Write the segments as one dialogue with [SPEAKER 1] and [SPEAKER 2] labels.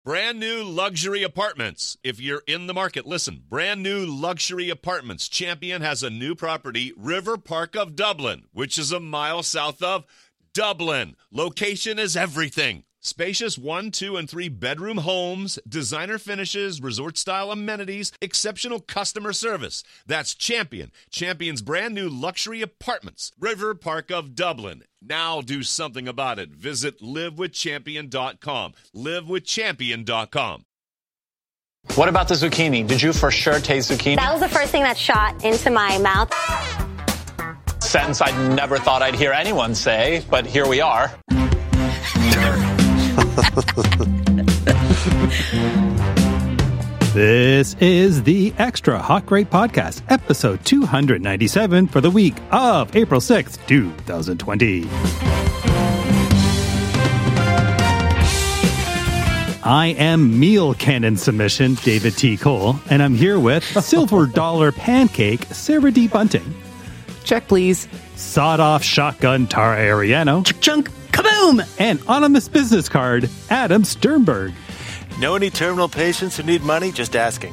[SPEAKER 1] Brand new luxury apartments. If you're in the market, listen. Brand new luxury apartments. Champion has a new property, River Park of Dublin, which is a mile south of Dublin. Location is everything. Spacious 1, 2, and 3 bedroom homes, designer finishes, resort-style amenities, exceptional customer service. That's Champion. Champion's brand new luxury apartments, River Park of Dublin. Now do something about it. Visit livewithchampion.com. Livewithchampion.com.
[SPEAKER 2] What about the zucchini? Did you for sure taste zucchini?
[SPEAKER 3] That was the first thing that shot into my mouth.
[SPEAKER 2] Sentence I never thought I'd hear anyone say, but here we are.
[SPEAKER 4] This is the Extra Hot Great Podcast, episode 297 for the week of April 6th, 2020. I am Meal Cannon Submission, David T. Cole, and I'm here with Silver Dollar Pancake, Sarah D. Bunting.
[SPEAKER 5] Check, please.
[SPEAKER 4] Sawed-off Shotgun, Tara Ariano.
[SPEAKER 5] Chunk, kaboom!
[SPEAKER 4] And Anonymous Business Card, Adam Sternberg.
[SPEAKER 6] Know any terminal patients who need money? Just asking.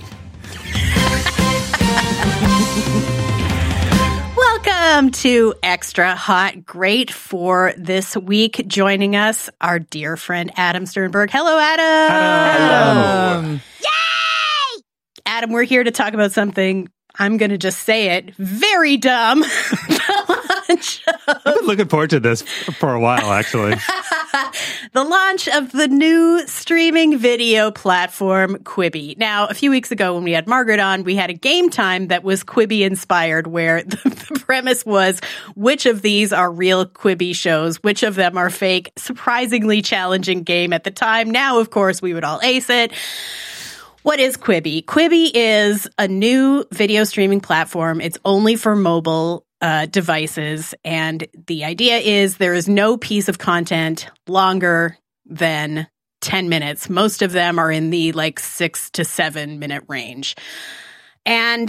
[SPEAKER 5] Welcome to Extra Hot Great for this week. Joining us, our dear friend Adam Sternberg. Hello, Adam.
[SPEAKER 6] Hello.
[SPEAKER 5] Yay! Adam, we're here to talk about something, I'm going to just say it, very dumb.
[SPEAKER 4] I've been looking forward to this for a while, actually.
[SPEAKER 5] The launch of the new streaming video platform, Quibi. Now, a few weeks ago when we had Margaret on, we had a game time that was Quibi-inspired, where the premise was which of these are real Quibi shows, which of them are fake. Surprisingly challenging game at the time. Now, of course, we would all ace it. What is Quibi? Quibi is a new video streaming platform. It's only for mobile devices. And the idea is there is no piece of content longer than 10 minutes. Most of them are in the 6 to 7 minute range. And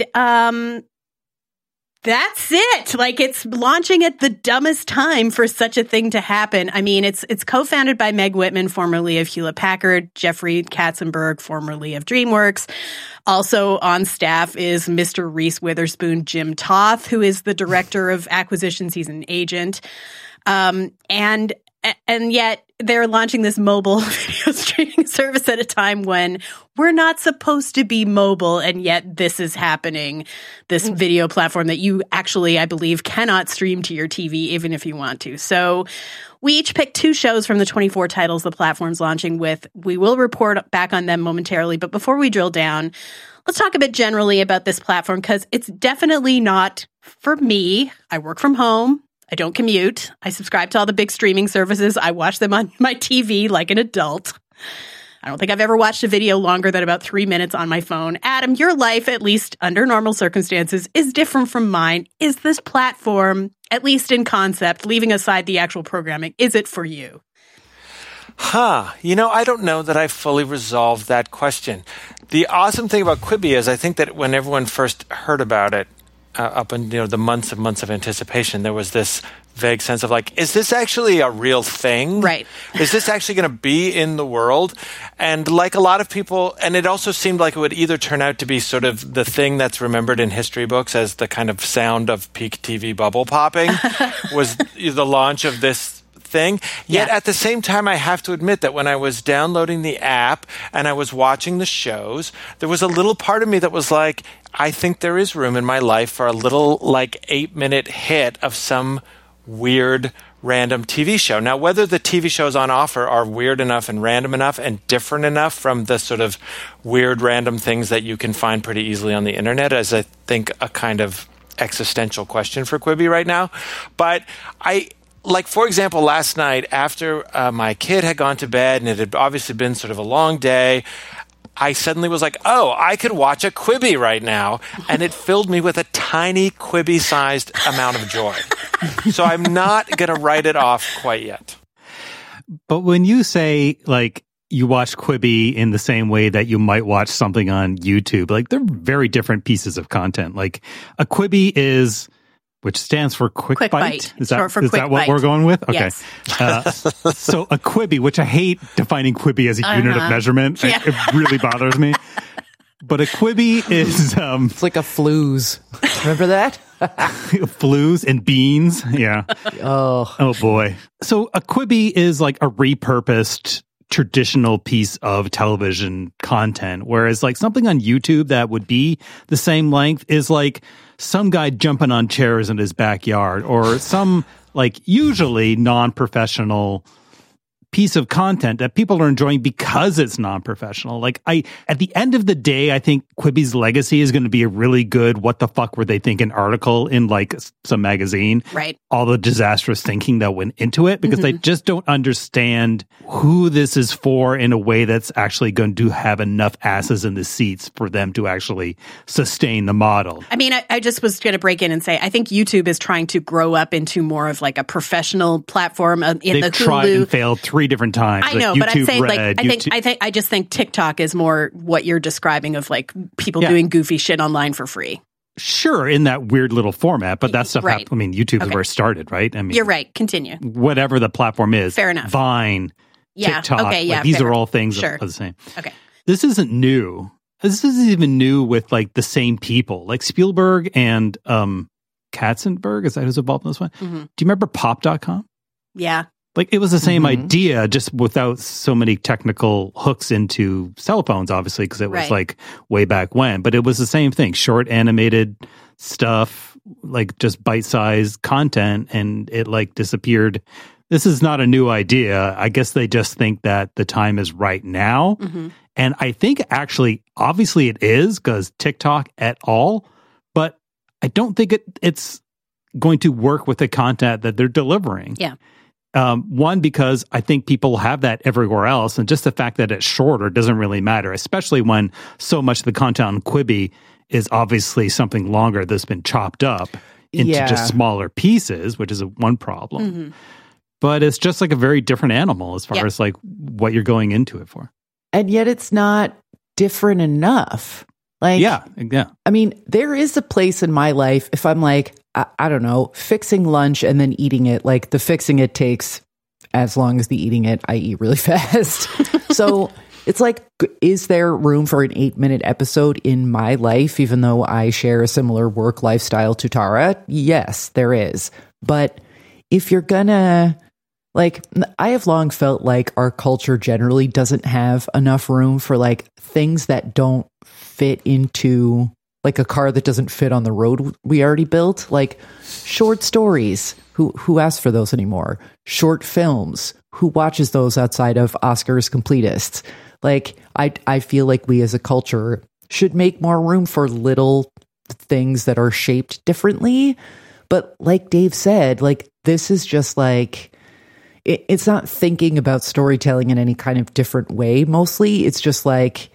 [SPEAKER 5] that's it. It's launching at the dumbest time for such a thing to happen. I mean, it's co-founded by Meg Whitman, formerly of Hewlett-Packard, Jeffrey Katzenberg, formerly of DreamWorks. Also on staff is Mr. Reese Witherspoon, Jim Toth, who is the director of acquisitions. He's an agent. And yet they're launching this mobile video streaming service at a time when we're not supposed to be mobile, and yet this is happening. This video platform that you actually, I believe, cannot stream to your TV even if you want to. So we each picked 2 shows from the 24 titles the platform's launching with. We will report back on them momentarily, but before we drill down, let's talk a bit generally about this platform, because it's definitely not for me. I work from home. I don't commute. I subscribe to all the big streaming services. I watch them on my TV like an adult. I don't think I've ever watched a video longer than about 3 minutes on my phone. Adam, your life, at least under normal circumstances, is different from mine. Is this platform, at least in concept, leaving aside the actual programming, is it for you?
[SPEAKER 6] I don't know that I've fully resolved that question. The awesome thing about Quibi is I think that when everyone first heard about it, up in the months of anticipation, there was this vague sense of is this actually a real thing?
[SPEAKER 5] Right.
[SPEAKER 6] Is this actually going to be in the world? And like a lot of people, and it also seemed like it would either turn out to be sort of the thing that's remembered in history books as the kind of sound of peak TV bubble popping was the launch of this thing. Yet at the same time, I have to admit that when I was downloading the app and I was watching the shows, there was a little part of me that was like, I think there is room in my life for a little 8-minute hit of some weird random TV show. Now, whether the TV shows on offer are weird enough and random enough and different enough from the sort of weird random things that you can find pretty easily on the internet is, I think, a kind of existential question for Quibi right now. But for example, last night after my kid had gone to bed and it had obviously been sort of a long day, I suddenly was like, oh, I could watch a Quibi right now. And it filled me with a tiny Quibi-sized amount of joy. So I'm not going to write it off quite yet.
[SPEAKER 4] But when you say, you watch Quibi in the same way that you might watch something on YouTube, they're very different pieces of content. A Quibi is which stands for Quick Bite. Is
[SPEAKER 5] Short for
[SPEAKER 4] is
[SPEAKER 5] Quick
[SPEAKER 4] that what
[SPEAKER 5] Bite.
[SPEAKER 4] we're going with? Okay.
[SPEAKER 5] Yes.
[SPEAKER 4] So a Quibi, which I hate defining Quibi as a unit of measurement.
[SPEAKER 5] Yeah.
[SPEAKER 4] It really bothers me. But a Quibi is
[SPEAKER 7] It's like a flues. Remember that?
[SPEAKER 4] flues and beans. Yeah. Oh boy. So a Quibi is like a repurposed traditional piece of television content, whereas like something on YouTube that would be the same length is like some guy jumping on chairs in his backyard, or some like usually non-professional piece of content that people are enjoying because it's non-professional. Like at the end of the day, I think Quibi's legacy is going to be a really good what the fuck were they thinking article in like some magazine.
[SPEAKER 5] Right.
[SPEAKER 4] All the disastrous thinking that went into it, because they just don't understand who this is for in a way that's actually going to have enough asses in the seats for them to actually sustain the model.
[SPEAKER 5] I mean, I just was going to break in and say, I think YouTube is trying to grow up into more of like a professional platform in
[SPEAKER 4] They've
[SPEAKER 5] the Hulu.
[SPEAKER 4] tried and failed 3 different times.
[SPEAKER 5] I know,
[SPEAKER 4] like
[SPEAKER 5] but I'm
[SPEAKER 4] YouTube
[SPEAKER 5] saying
[SPEAKER 4] Red,
[SPEAKER 5] like I just think TikTok is more what you're describing of like people doing goofy shit online for free.
[SPEAKER 4] Sure, in that weird little format, but that stuff,
[SPEAKER 5] Right.
[SPEAKER 4] I mean, YouTube is where it started, right? I mean,
[SPEAKER 5] You're right. Continue.
[SPEAKER 4] whatever the platform is.
[SPEAKER 5] Fair enough.
[SPEAKER 4] Vine,
[SPEAKER 5] Yeah.
[SPEAKER 4] TikTok.
[SPEAKER 5] Okay. Yeah.
[SPEAKER 4] like, these
[SPEAKER 5] fair.
[SPEAKER 4] are all things
[SPEAKER 5] Sure.
[SPEAKER 4] that are the same.
[SPEAKER 5] Okay.
[SPEAKER 4] This isn't new. This isn't even new with like the same people. Like Spielberg and Katzenberg, is that who's involved in this one?
[SPEAKER 5] Mm-hmm.
[SPEAKER 4] Do you remember Pop.com?
[SPEAKER 5] Yeah.
[SPEAKER 4] Like it was the same idea, just without so many technical hooks into cell phones, obviously, because it was
[SPEAKER 5] Right.
[SPEAKER 4] like way back when. But it was the same thing, short animated stuff, like just bite-sized content, and it like disappeared. This is not a new idea. I guess they just think that the time is right now. And I think actually, obviously it is, because TikTok et al., but I don't think it's going to work with the content that they're delivering.
[SPEAKER 5] Yeah.
[SPEAKER 4] One, because I think people have that everywhere else, and just the fact that it's shorter doesn't really matter, especially when so much of the content on Quibi is obviously something longer that's been chopped up into just smaller pieces, which is one problem. But it's just like a very different animal as far as like what you're going into it for.
[SPEAKER 7] And yet it's not different enough. Like,
[SPEAKER 4] Yeah.
[SPEAKER 7] I mean, there is a place in my life if I'm like, I don't know, fixing lunch and then eating it, like the fixing it takes as long as the eating it, I eat really fast. So it's like, is there room for an 8-minute episode in my life, even though I share a similar work lifestyle to Tara? Yes, there is. But if you're gonna, like, I have long felt like our culture generally doesn't have enough room for like things that don't fit into like a car that doesn't fit on the road we already built, like short stories. Who asks for those anymore? Short films. Who watches those outside of Oscars completists? Like, I feel like we as a culture should make more room for little things that are shaped differently. But like Dave said, like this is just like, it's not thinking about storytelling in any kind of different way. Mostly it's just like,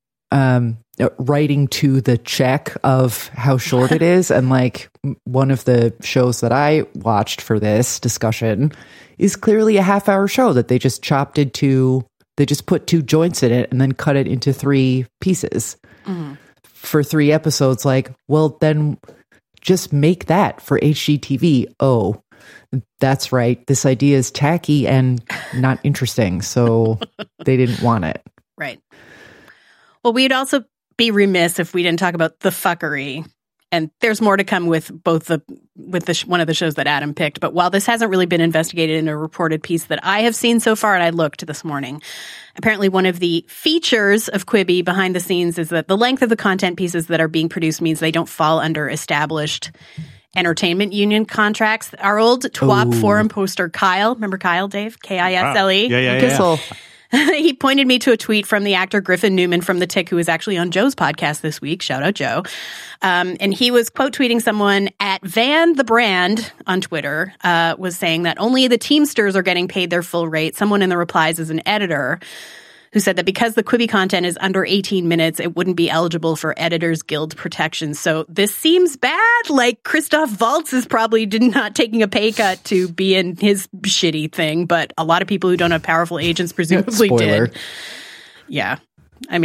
[SPEAKER 7] writing to the check of how short it is. And like one of the shows that I watched for this discussion is clearly a half-hour show that they just chopped into, they just put 2 joints in it and then cut it into 3 pieces for 3 episodes. Like, well, then just make that for HGTV. Oh, that's right. This idea is tacky and not interesting. So they didn't want it.
[SPEAKER 5] Right. Well, we'd also be remiss if we didn't talk about the fuckery. And there's more to come with both one of the shows that Adam picked. But while this hasn't really been investigated in a reported piece that I have seen so far, and I looked this morning, apparently one of the features of Quibi behind the scenes is that the length of the content pieces that are being produced means they don't fall under established entertainment union contracts. Our old TWAP forum poster, Kyle, remember Kyle, Dave? Kisle?
[SPEAKER 4] Yeah.
[SPEAKER 7] Kissel.
[SPEAKER 5] He pointed me to a tweet from the actor Griffin Newman from The Tick, who was actually on Joe's podcast this week. Shout out, Joe. And he was quote tweeting someone at Van the Brand on Twitter, was saying that only the Teamsters are getting paid their full rate. Someone in the replies is an editor who said that because the Quibi content is under 18 minutes, it wouldn't be eligible for Editors Guild protection. So this seems bad. Like Christoph Waltz is probably not taking a pay cut to be in his shitty thing, but a lot of people who don't have powerful agents presumably
[SPEAKER 7] Spoiler.
[SPEAKER 5] did. Yeah. I mean,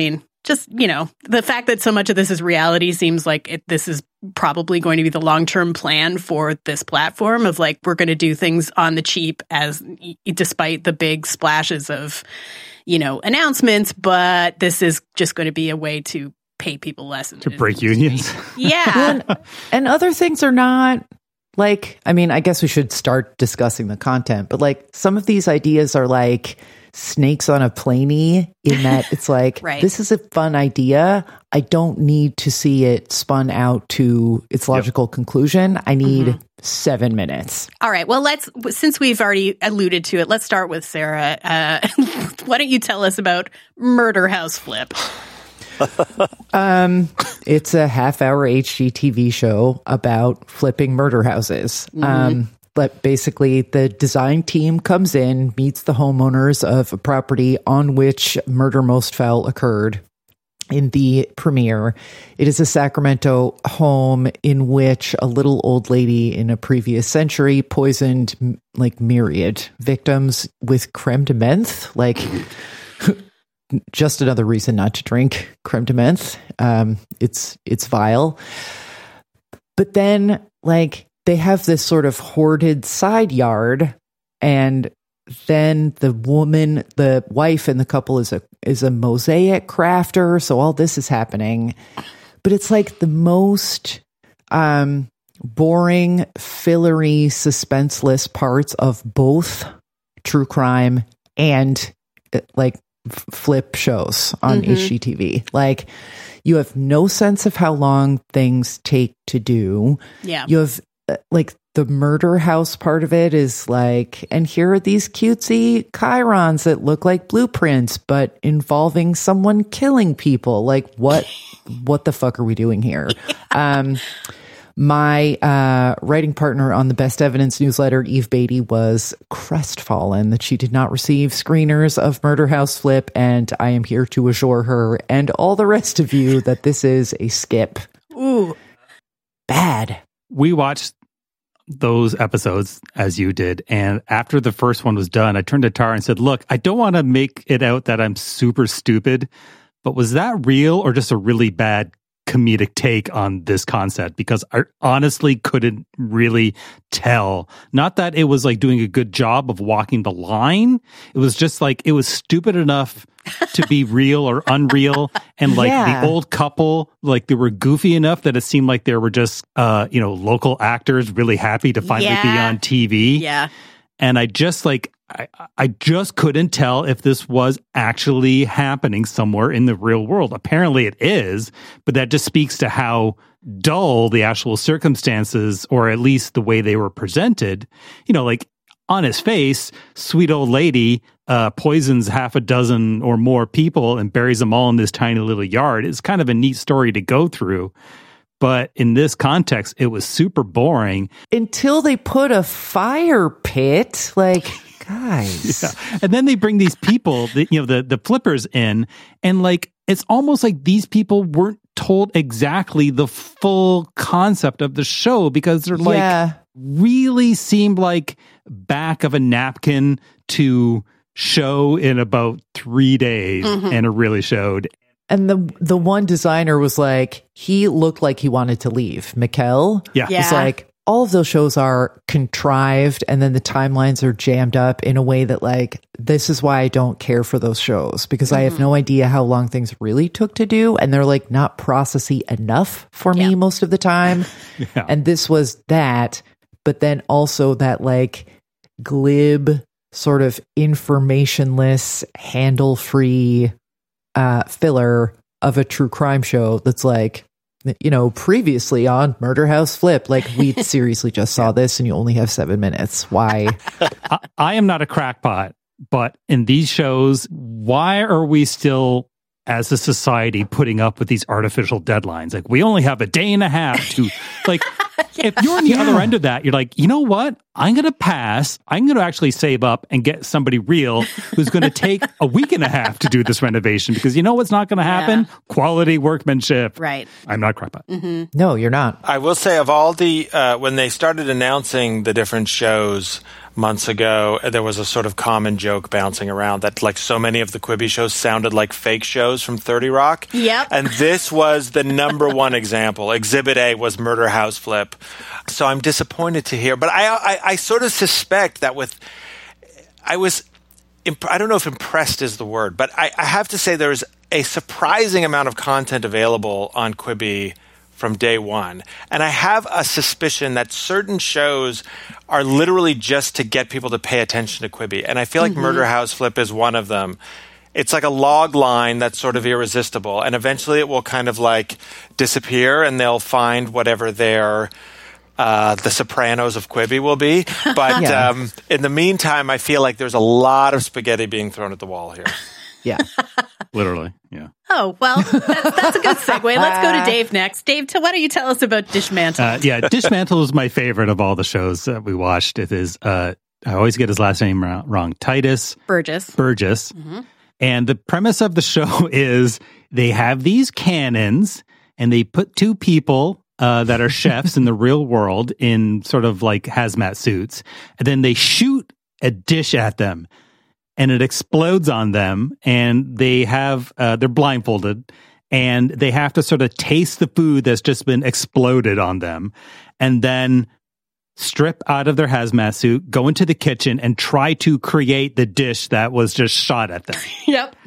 [SPEAKER 5] just, the fact that so much of this is reality seems like this is probably going to be the long-term plan for this platform of like, we're going to do things on the cheap despite the big splashes of, announcements, but this is just going to be a way to pay people less.
[SPEAKER 4] To break unions.
[SPEAKER 5] Yeah.
[SPEAKER 7] And other things are not like, I mean, I guess we should start discussing the content, but like some of these ideas are like snakes on a planey in that it's like,
[SPEAKER 5] right.
[SPEAKER 7] This is a fun idea. I don't need to see it spun out to its logical conclusion. I need 7 minutes.
[SPEAKER 5] All right. Well, since we've already alluded to it, let's start with Sarah. Why don't you tell us about Murder House Flip?
[SPEAKER 7] It's a half-hour HGTV show about flipping murder houses. But basically, the design team comes in, meets the homeowners of a property on which Murder Most Foul occurred in the premiere. It is a Sacramento home in which a little old lady in a previous century poisoned like myriad victims with creme de menthe, like just another reason not to drink creme de menthe. It's vile. But then like they have this sort of hoarded side yard, and then the wife in the couple is a mosaic crafter. So all this is happening, but it's like the most boring, fillery, suspenseless parts of both true crime and like flip shows on HGTV. Like you have no sense of how long things take to do.
[SPEAKER 5] Yeah.
[SPEAKER 7] You have like the murder house part of it is like, and here are these cutesy chyrons that look like blueprints, but involving someone killing people. Like what the fuck are we doing here? My writing partner on the Best Evidence newsletter, Eve Beatty, was crestfallen that she did not receive screeners of Murder House Flip, and I am here to assure her and all the rest of you that this is a skip.
[SPEAKER 5] Ooh.
[SPEAKER 7] Bad.
[SPEAKER 4] We watched those episodes as you did, and after the first one was done, I turned to Tara and said, look, I don't want to make it out that I'm super stupid, but was that real or just a really bad comedic take on this concept? Because I honestly couldn't really tell. Not that it was like doing a good job of walking the line. It was just like it was stupid enough to be real or unreal. And like the old couple, like they were goofy enough that it seemed like they were just local actors really happy to finally be on TV.
[SPEAKER 5] Yeah.
[SPEAKER 4] And I just like I just couldn't tell if this was actually happening somewhere in the real world. Apparently it is, but that just speaks to how dull the actual circumstances, or at least the way they were presented. Like on his face, sweet old lady poisons half a dozen or more people and buries them all in this tiny little yard. It's kind of a neat story to go through. But in this context, it was super boring.
[SPEAKER 7] Until they put a fire pit, like, guys.
[SPEAKER 4] Yeah. And then they bring these people, the flippers in, and like, it's almost like these people weren't told exactly the full concept of the show, because they're like, really seemed like back of a napkin to show in about 3 days, and it really showed.
[SPEAKER 7] And the one designer was like, he looked like he wanted to leave. Mikkel.
[SPEAKER 4] Yeah.
[SPEAKER 7] It's like, all of those shows are contrived, and then the timelines are jammed up in a way that like, this is why I don't care for those shows, because I have no idea how long things really took to do, and they're like not processy enough for me most of the time. And this was that, but then also that like glib sort of informationless, handle-free filler of a true crime show that's like, previously on Murder House Flip, like we seriously just saw this and you only have 7 minutes. Why?
[SPEAKER 4] I am not a crackpot, but in these shows, why are we still, as a society, putting up with these artificial deadlines? Like, we only have a day and a half to, like, if you're on the other end of that, you're like, you know what? I'm going to pass. I'm going to actually save up and get somebody real who's going to take a week and a half to do this renovation, because you know what's not going to happen? Quality workmanship.
[SPEAKER 5] Right.
[SPEAKER 4] I'm not a crackpot.
[SPEAKER 7] No, you're not.
[SPEAKER 6] I will say, of all the, when they started announcing the different shows, months ago, there was a sort of common joke bouncing around that like so many of the Quibi shows sounded like fake shows from 30 Rock.
[SPEAKER 5] Yep.
[SPEAKER 6] And this was the number one example. Exhibit A was Murder House Flip. So I'm disappointed to hear. But I sort of suspect that I don't know if impressed is the word, but I have to say there's a surprising amount of content available on Quibi from day one. And I have a suspicion that certain shows are literally just to get people to pay attention to Quibi. And I feel like Murder House Flip is one of them. It's like a log line that's sort of irresistible. And eventually it will kind of like disappear and they'll find whatever their The Sopranos of Quibi will be. But in the meantime, I feel like there's a lot of spaghetti being thrown at the wall here.
[SPEAKER 7] Yeah.
[SPEAKER 4] Literally, yeah.
[SPEAKER 5] Oh, well, that's a good segue. Let's go to Dave next. Dave, why don't you tell us about Dishmantle?
[SPEAKER 4] Dishmantle is my favorite of all the shows that we watched. It is, I always get his last name wrong, Titus
[SPEAKER 5] Burgess.
[SPEAKER 4] Mm-hmm. And the premise of the show is they have these cannons and they put two people that are chefs in the real world in sort of like hazmat suits. And then they shoot a dish at them. And it explodes on them, and they have they're blindfolded, and they have to sort of taste the food that's just been exploded on them, and then strip out of their hazmat suit, go into the kitchen, and try to create the dish that was just shot at them.
[SPEAKER 5] Yep.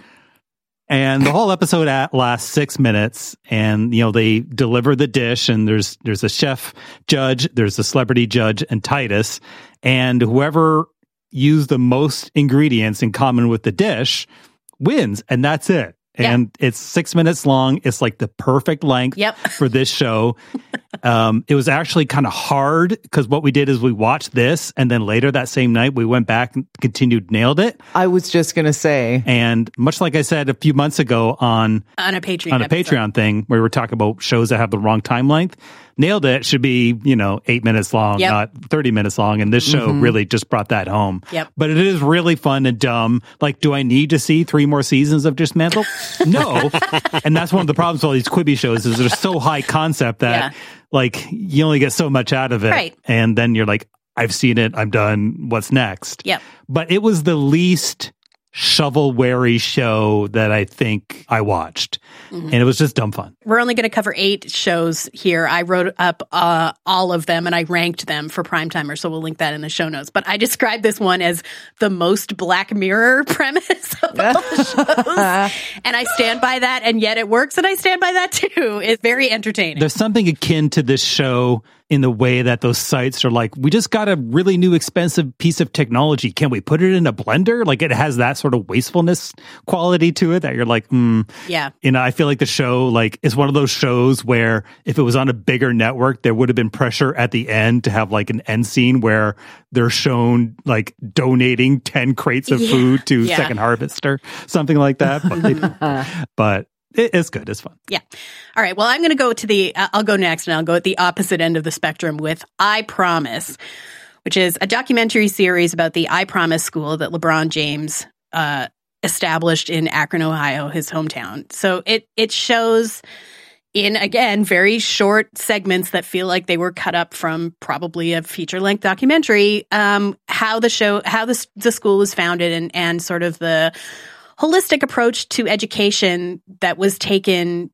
[SPEAKER 4] And the whole episode lasts 6 minutes, and they deliver the dish, and there's a chef judge, there's a celebrity judge, and Titus, and whoever use the most ingredients in common with the dish wins, and that's it. And it's 6 minutes long. It's like the perfect length for this show. It was actually kind of hard because what we did is we watched this, and then later that same night we went back and continued, nailed it.
[SPEAKER 7] I was just going to say.
[SPEAKER 4] And much like I said a few months ago on
[SPEAKER 5] a Patreon
[SPEAKER 4] thing where we were talking about shows that have the wrong time length, nailed it should be 8 minutes long, not 30 minutes long. And this show really just brought that home.
[SPEAKER 5] Yep.
[SPEAKER 4] But it is really fun and dumb. Like, do I need to see 3 more seasons of Dishmantle? No. And that's one of the problems with all these Quibi shows is they're so high concept that like you only get so much out of it.
[SPEAKER 5] Right.
[SPEAKER 4] And then you're like, I've seen it. I'm done. What's next?
[SPEAKER 5] Yep.
[SPEAKER 4] But it was the least shovel-wary show that I think I watched. And it was just dumb fun.
[SPEAKER 5] We're only going to cover 8 shows here. I wrote up all of them and I ranked them for Primetimers, so we'll link that in the show notes. But I described this one as the most Black Mirror premise of all the shows. And I stand by that, and yet it works, and I stand by that too. It's very entertaining.
[SPEAKER 4] There's something akin to this show in the way that those sites are like, we just got a really new expensive piece of technology. Can we put it in a blender? Like, it has that sort of wastefulness quality to it that you're like,
[SPEAKER 5] Yeah.
[SPEAKER 4] I feel like the show is one of those shows where if it was on a bigger network, there would have been pressure at the end to have like an end scene where they're shown like donating 10 crates of food to Second Harvest or something like that. But it's good. It's fun.
[SPEAKER 5] Yeah. All right. Well, I'm going to go to I'll go next, and I'll go at the opposite end of the spectrum with I Promise, which is a documentary series about the I Promise school that LeBron James established in Akron, Ohio, his hometown. So it shows in, again, very short segments that feel like they were cut up from probably a feature-length documentary, how the school was founded and sort of the holistic approach to education that was taken,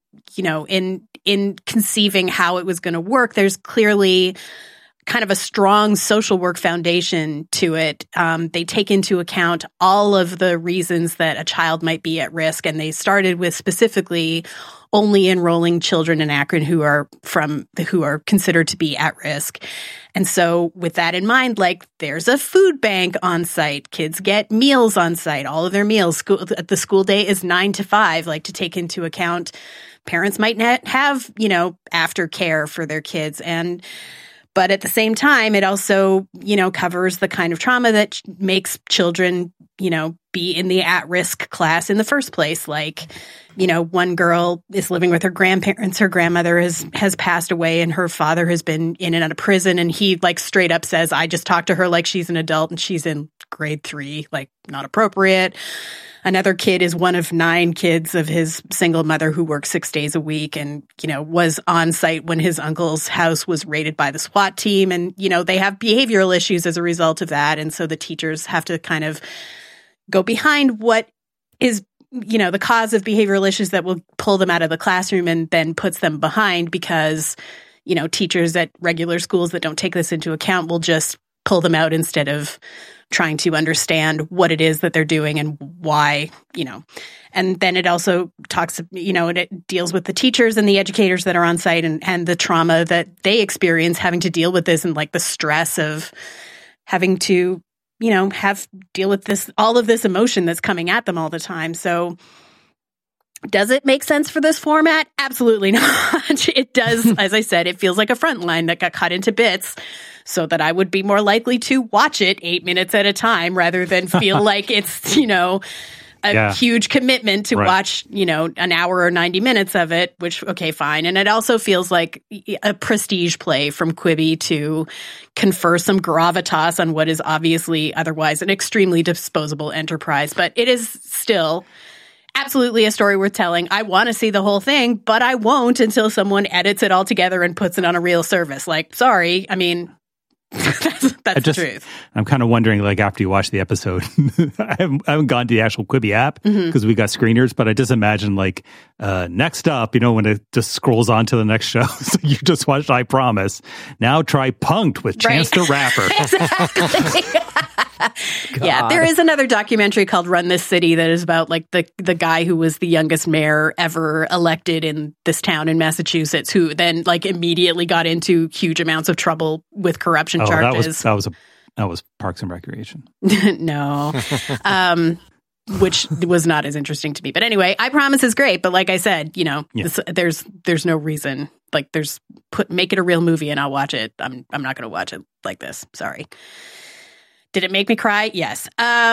[SPEAKER 5] in conceiving how it was going to work. There's clearly kind of a strong social work foundation to it. They take into account all of the reasons that a child might be at risk, and they started with specifically only enrolling children in Akron who are considered to be at risk. And so with that in mind, like, there's a food bank on site. Kids get meals on site, all of their meals. The school day is 9 to 5, like, to take into account parents might not have, aftercare for their kids. But at the same time, it also, covers the kind of trauma that makes children, be in the at-risk class in the first place. Like, one girl is living with her grandparents. Her grandmother has passed away, and her father has been in and out of prison. And he, like, straight up says, I just talked to her like she's an adult and she's in grade 3, like, not appropriate. another kid is one of 9 kids of his single mother who works 6 days a week and, was on site when his uncle's house was raided by the SWAT team. And, they have behavioral issues as a result of that. And so the teachers have to kind of go behind what is, the cause of behavioral issues that will pull them out of the classroom and then puts them behind because, teachers at regular schools that don't take this into account will just pull them out instead of trying to understand what it is that they're doing and why, And then it also talks, and it deals with the teachers and the educators that are on site and the trauma that they experience having to deal with this and like the stress of having to, deal with this, all of this emotion that's coming at them all the time. So does it make sense for this format? Absolutely not. It does. As I said, it feels like a Frontline that got cut into bits so that I would be more likely to watch it 8 minutes at a time rather than feel like it's, a huge commitment to watch, an hour or 90 minutes of it, which, okay, fine. And it also feels like a prestige play from Quibi to confer some gravitas on what is obviously otherwise an extremely disposable enterprise. But it is still absolutely a story worth telling. I want to see the whole thing, but I won't until someone edits it all together and puts it on a real service. Like, sorry, I mean, that's the truth.
[SPEAKER 4] I'm kind of wondering, like, after you watch the episode, I haven't gone to the actual Quibi app because we got screeners, but I just imagine, like, next up, when it just scrolls on to the next show. So you just watched I Promise. Now try Punk'd with Chance the Rapper.
[SPEAKER 5] Exactly. Yeah, there is another documentary called Run This City that is about like the guy who was the youngest mayor ever elected in this town in Massachusetts, who then like immediately got into huge amounts of trouble with corruption charges.
[SPEAKER 4] That was Parks and Recreation.
[SPEAKER 5] No. Which was not as interesting to me. But anyway, I Promise is great, but like I said, there's no reason. Like make it a real movie and I'll watch it. I'm not going to watch it like this. Sorry. Did it make me cry? Yes.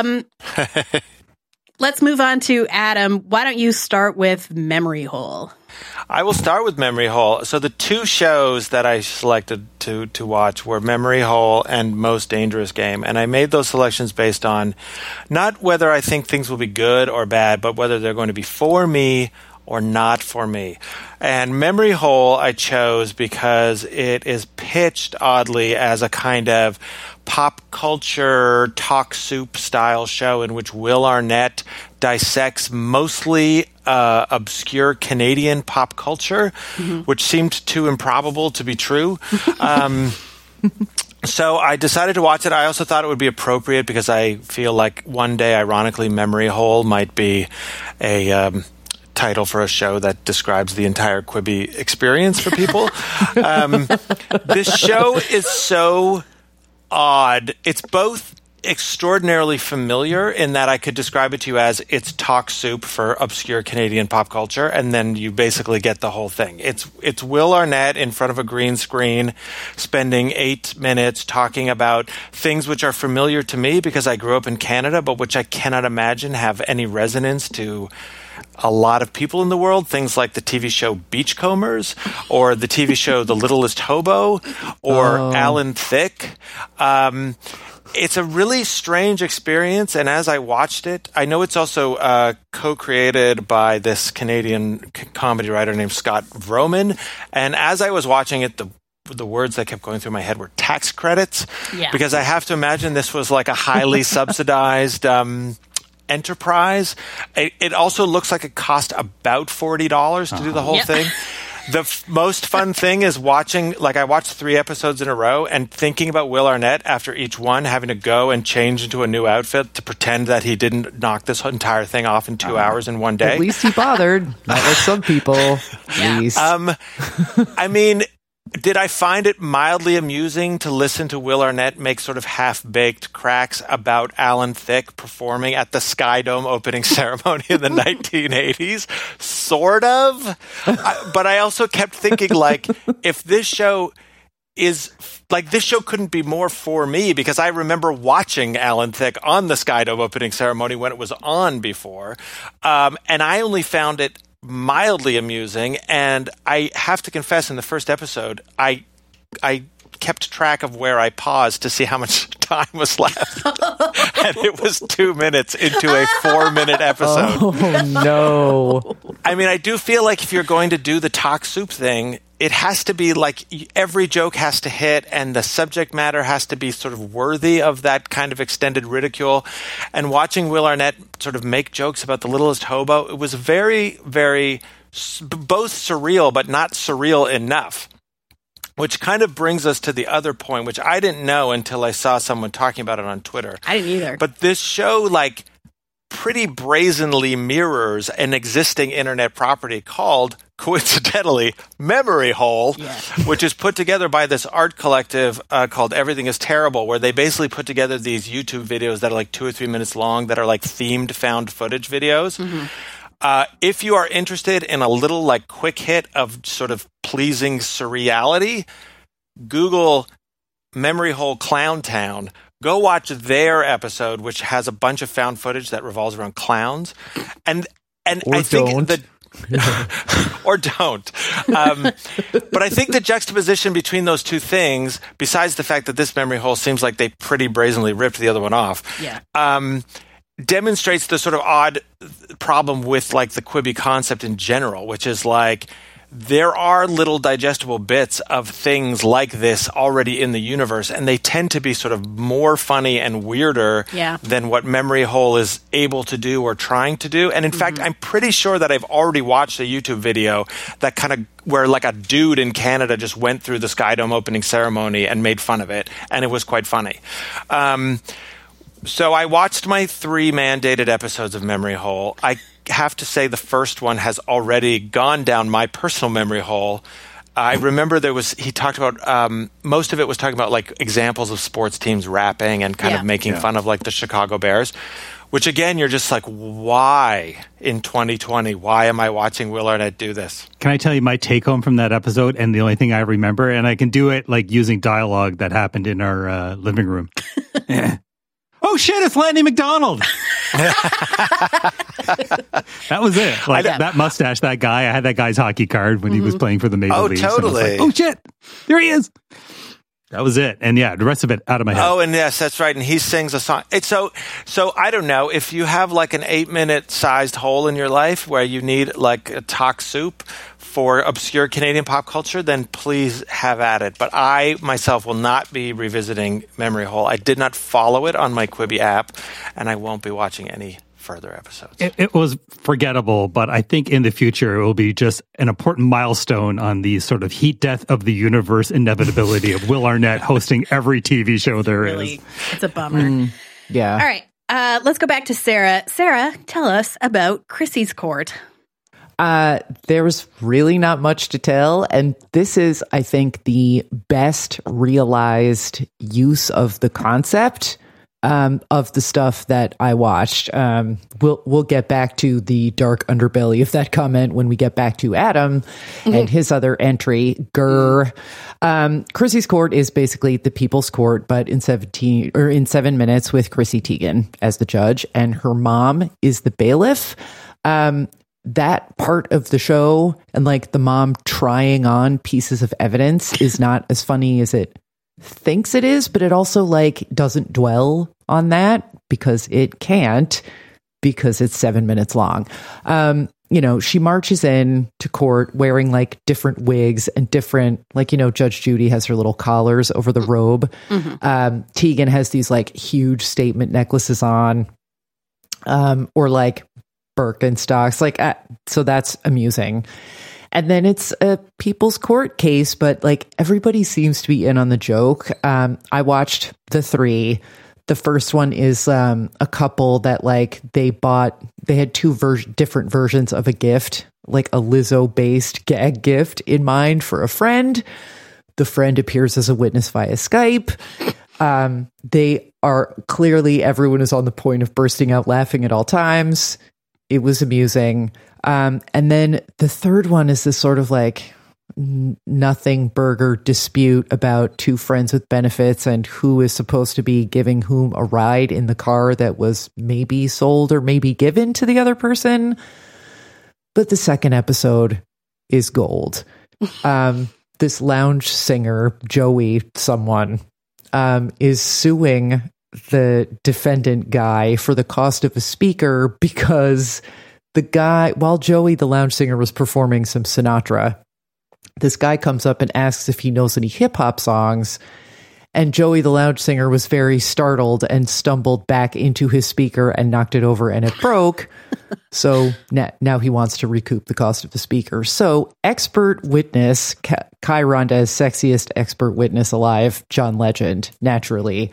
[SPEAKER 5] Let's move on to Adam. Why don't you start with Memory Hole?
[SPEAKER 6] I will start with Memory Hole. So the 2 shows that I selected to watch were Memory Hole and Most Dangerous Game. And I made those selections based on not whether I think things will be good or bad, but whether they're going to be for me or not for me. And Memory Hole I chose because it is pitched oddly as a kind of pop culture talk soup style show in which Will Arnett dissects mostly obscure Canadian pop culture, which seemed too improbable to be true. So I decided to watch it. I also thought it would be appropriate because I feel like one day, ironically, Memory Hole might be a title for a show that describes the entire Quibi experience for people. This show is so odd. It's both extraordinarily familiar in that I could describe it to you as it's talk soup for obscure Canadian pop culture, and then you basically get the whole thing. It's Will Arnett in front of a green screen spending 8 minutes talking about things which are familiar to me because I grew up in Canada, but which I cannot imagine have any resonance to a lot of people in the world, things like the TV show Beachcombers or the TV show The Littlest Hobo or Alan Thicke. It's a really strange experience, and as I watched it, I know it's also co-created by this Canadian comedy writer named Scott Vroman, and as I was watching it, the words that kept going through my head were tax credits, because I have to imagine this was like a highly subsidized enterprise. It also looks like it cost about $40 to do the whole thing. The most fun thing is watching, like I watched 3 episodes in a row and thinking about Will Arnett after each one, having to go and change into a new outfit to pretend that he didn't knock this entire thing off in 2 hours in one day.
[SPEAKER 7] At least he bothered, not like some people. At least.
[SPEAKER 6] I mean, did I find it mildly amusing to listen to Will Arnett make sort of half-baked cracks about Alan Thicke performing at the Sky Dome opening ceremony in the 1980s? Sort of. But I also kept thinking, like, if this show is... Like, this show couldn't be more for me because I remember watching Alan Thicke on the Sky Dome opening ceremony when it was on before. And I only found it mildly amusing, and I have to confess, in the first episode, I kept track of where I paused to see how much time was left. And it was 2 minutes into a 4-minute episode.
[SPEAKER 7] Oh, no.
[SPEAKER 6] I mean, I do feel like if you're going to do the talk soup thing, it has to be like every joke has to hit and the subject matter has to be sort of worthy of that kind of extended ridicule. And watching Will Arnett sort of make jokes about the littlest hobo, it was very, very both surreal, but not surreal enough. Which kind of brings us to the other point, which I didn't know until I saw someone talking about it on Twitter.
[SPEAKER 5] I didn't either.
[SPEAKER 6] But this show, like, pretty brazenly mirrors an existing internet property called, coincidentally, Memory Hole, which is put together by this art collective called Everything is Terrible, where they basically put together these YouTube videos that are like 2 or 3 minutes long that are like themed found footage videos. Mm-hmm. If you are interested in a little like quick hit of sort of pleasing surreality, Google Memory Hole Clown Town. Go watch their episode, which has a bunch of found footage that revolves around clowns, and
[SPEAKER 7] or
[SPEAKER 6] I think
[SPEAKER 7] don't.
[SPEAKER 6] or don't. But I think the juxtaposition between those two things, besides the fact that this Memory Hole seems like they pretty brazenly ripped the other one off, demonstrates the sort of odd problem with like the Quibi concept in general, which is like there are little digestible bits of things like this already in the universe, and they tend to be sort of more funny and weirder than what Memory Hole is able to do or trying to do. And in fact, I'm pretty sure that I've already watched a YouTube video that kind of where like a dude in Canada just went through the Skydome opening ceremony and made fun of it, and it was quite funny. So I watched my 3 mandated episodes of Memory Hole. I have to say the first one has already gone down my personal memory hole. I remember he talked about, most of it was talking about like examples of sports teams rapping and kind of making fun of like the Chicago Bears, which again, you're just like, why in 2020, why am I watching Will Arnett do this?
[SPEAKER 4] Can I tell you my take home from that episode? And the only thing I remember, and I can do it like using dialogue that happened in our living room. Oh shit, it's Lanny McDonald. That was it. Like that mustache, that guy. I had that guy's hockey card when he was playing for the Maple Leafs.
[SPEAKER 6] Oh, totally.
[SPEAKER 4] Like, oh shit, there he is. That was it. And yeah, the rest of it out of my head.
[SPEAKER 6] Oh, and yes, that's right. And he sings a song. It's so I don't know if you have like an 8-minute sized hole in your life where you need like a talk soup for obscure Canadian pop culture, then please have at it. But I myself will not be revisiting Memory Hole. I did not follow it on my Quibi app, and I won't be watching any further episodes.
[SPEAKER 4] It was forgettable, but I think in the future it will be just an important milestone on the sort of heat death of the universe inevitability of Will Arnett hosting every TV show there is.
[SPEAKER 5] It's a bummer.
[SPEAKER 7] Yeah.
[SPEAKER 5] All right. Let's go back to Sarah. Sarah, tell us about Chrissy's Court.
[SPEAKER 7] There's really not much to tell. And this is, I think, the best realized use of the concept of the stuff that I watched. We'll get back to the dark underbelly of that comment when we get back to Adam and his other entry. Chrissy's Court is basically the People's Court, but in 7 minutes with Chrissy Teigen as the judge, and her mom is the bailiff. That part of the show and like the mom trying on pieces of evidence is not as funny as it thinks it is, but it also like doesn't dwell on that because it can't, because it's 7 minutes long. She marches in to court wearing like different wigs and different, like, Judge Judy has her little collars over the robe. Teigen has these like huge statement necklaces on, or like Birkenstocks, like, so that's amusing. And then it's a People's Court case, but like everybody seems to be in on the joke. I watched the 3. The first one is a couple that like they had 2 different versions of a gift, like a Lizzo-based gag gift in mind for a friend. The friend appears as a witness via Skype. They are clearly, everyone is on the point of bursting out laughing at all times. It was amusing. And then the third one is this sort of like nothing burger dispute about 2 friends with benefits and who is supposed to be giving whom a ride in the car that was maybe sold or maybe given to the other person. But the second episode is gold. This lounge singer, Joey someone, is suing the defendant guy for the cost of a speaker because the guy, while Joey the lounge singer was performing some Sinatra, this guy comes up and asks if he knows any hip hop songs. And Joey the lounge singer was very startled and stumbled back into his speaker and knocked it over and it broke. So now he wants to recoup the cost of the speaker. So expert witness, Kai Ronda's sexiest expert witness alive, John Legend, naturally,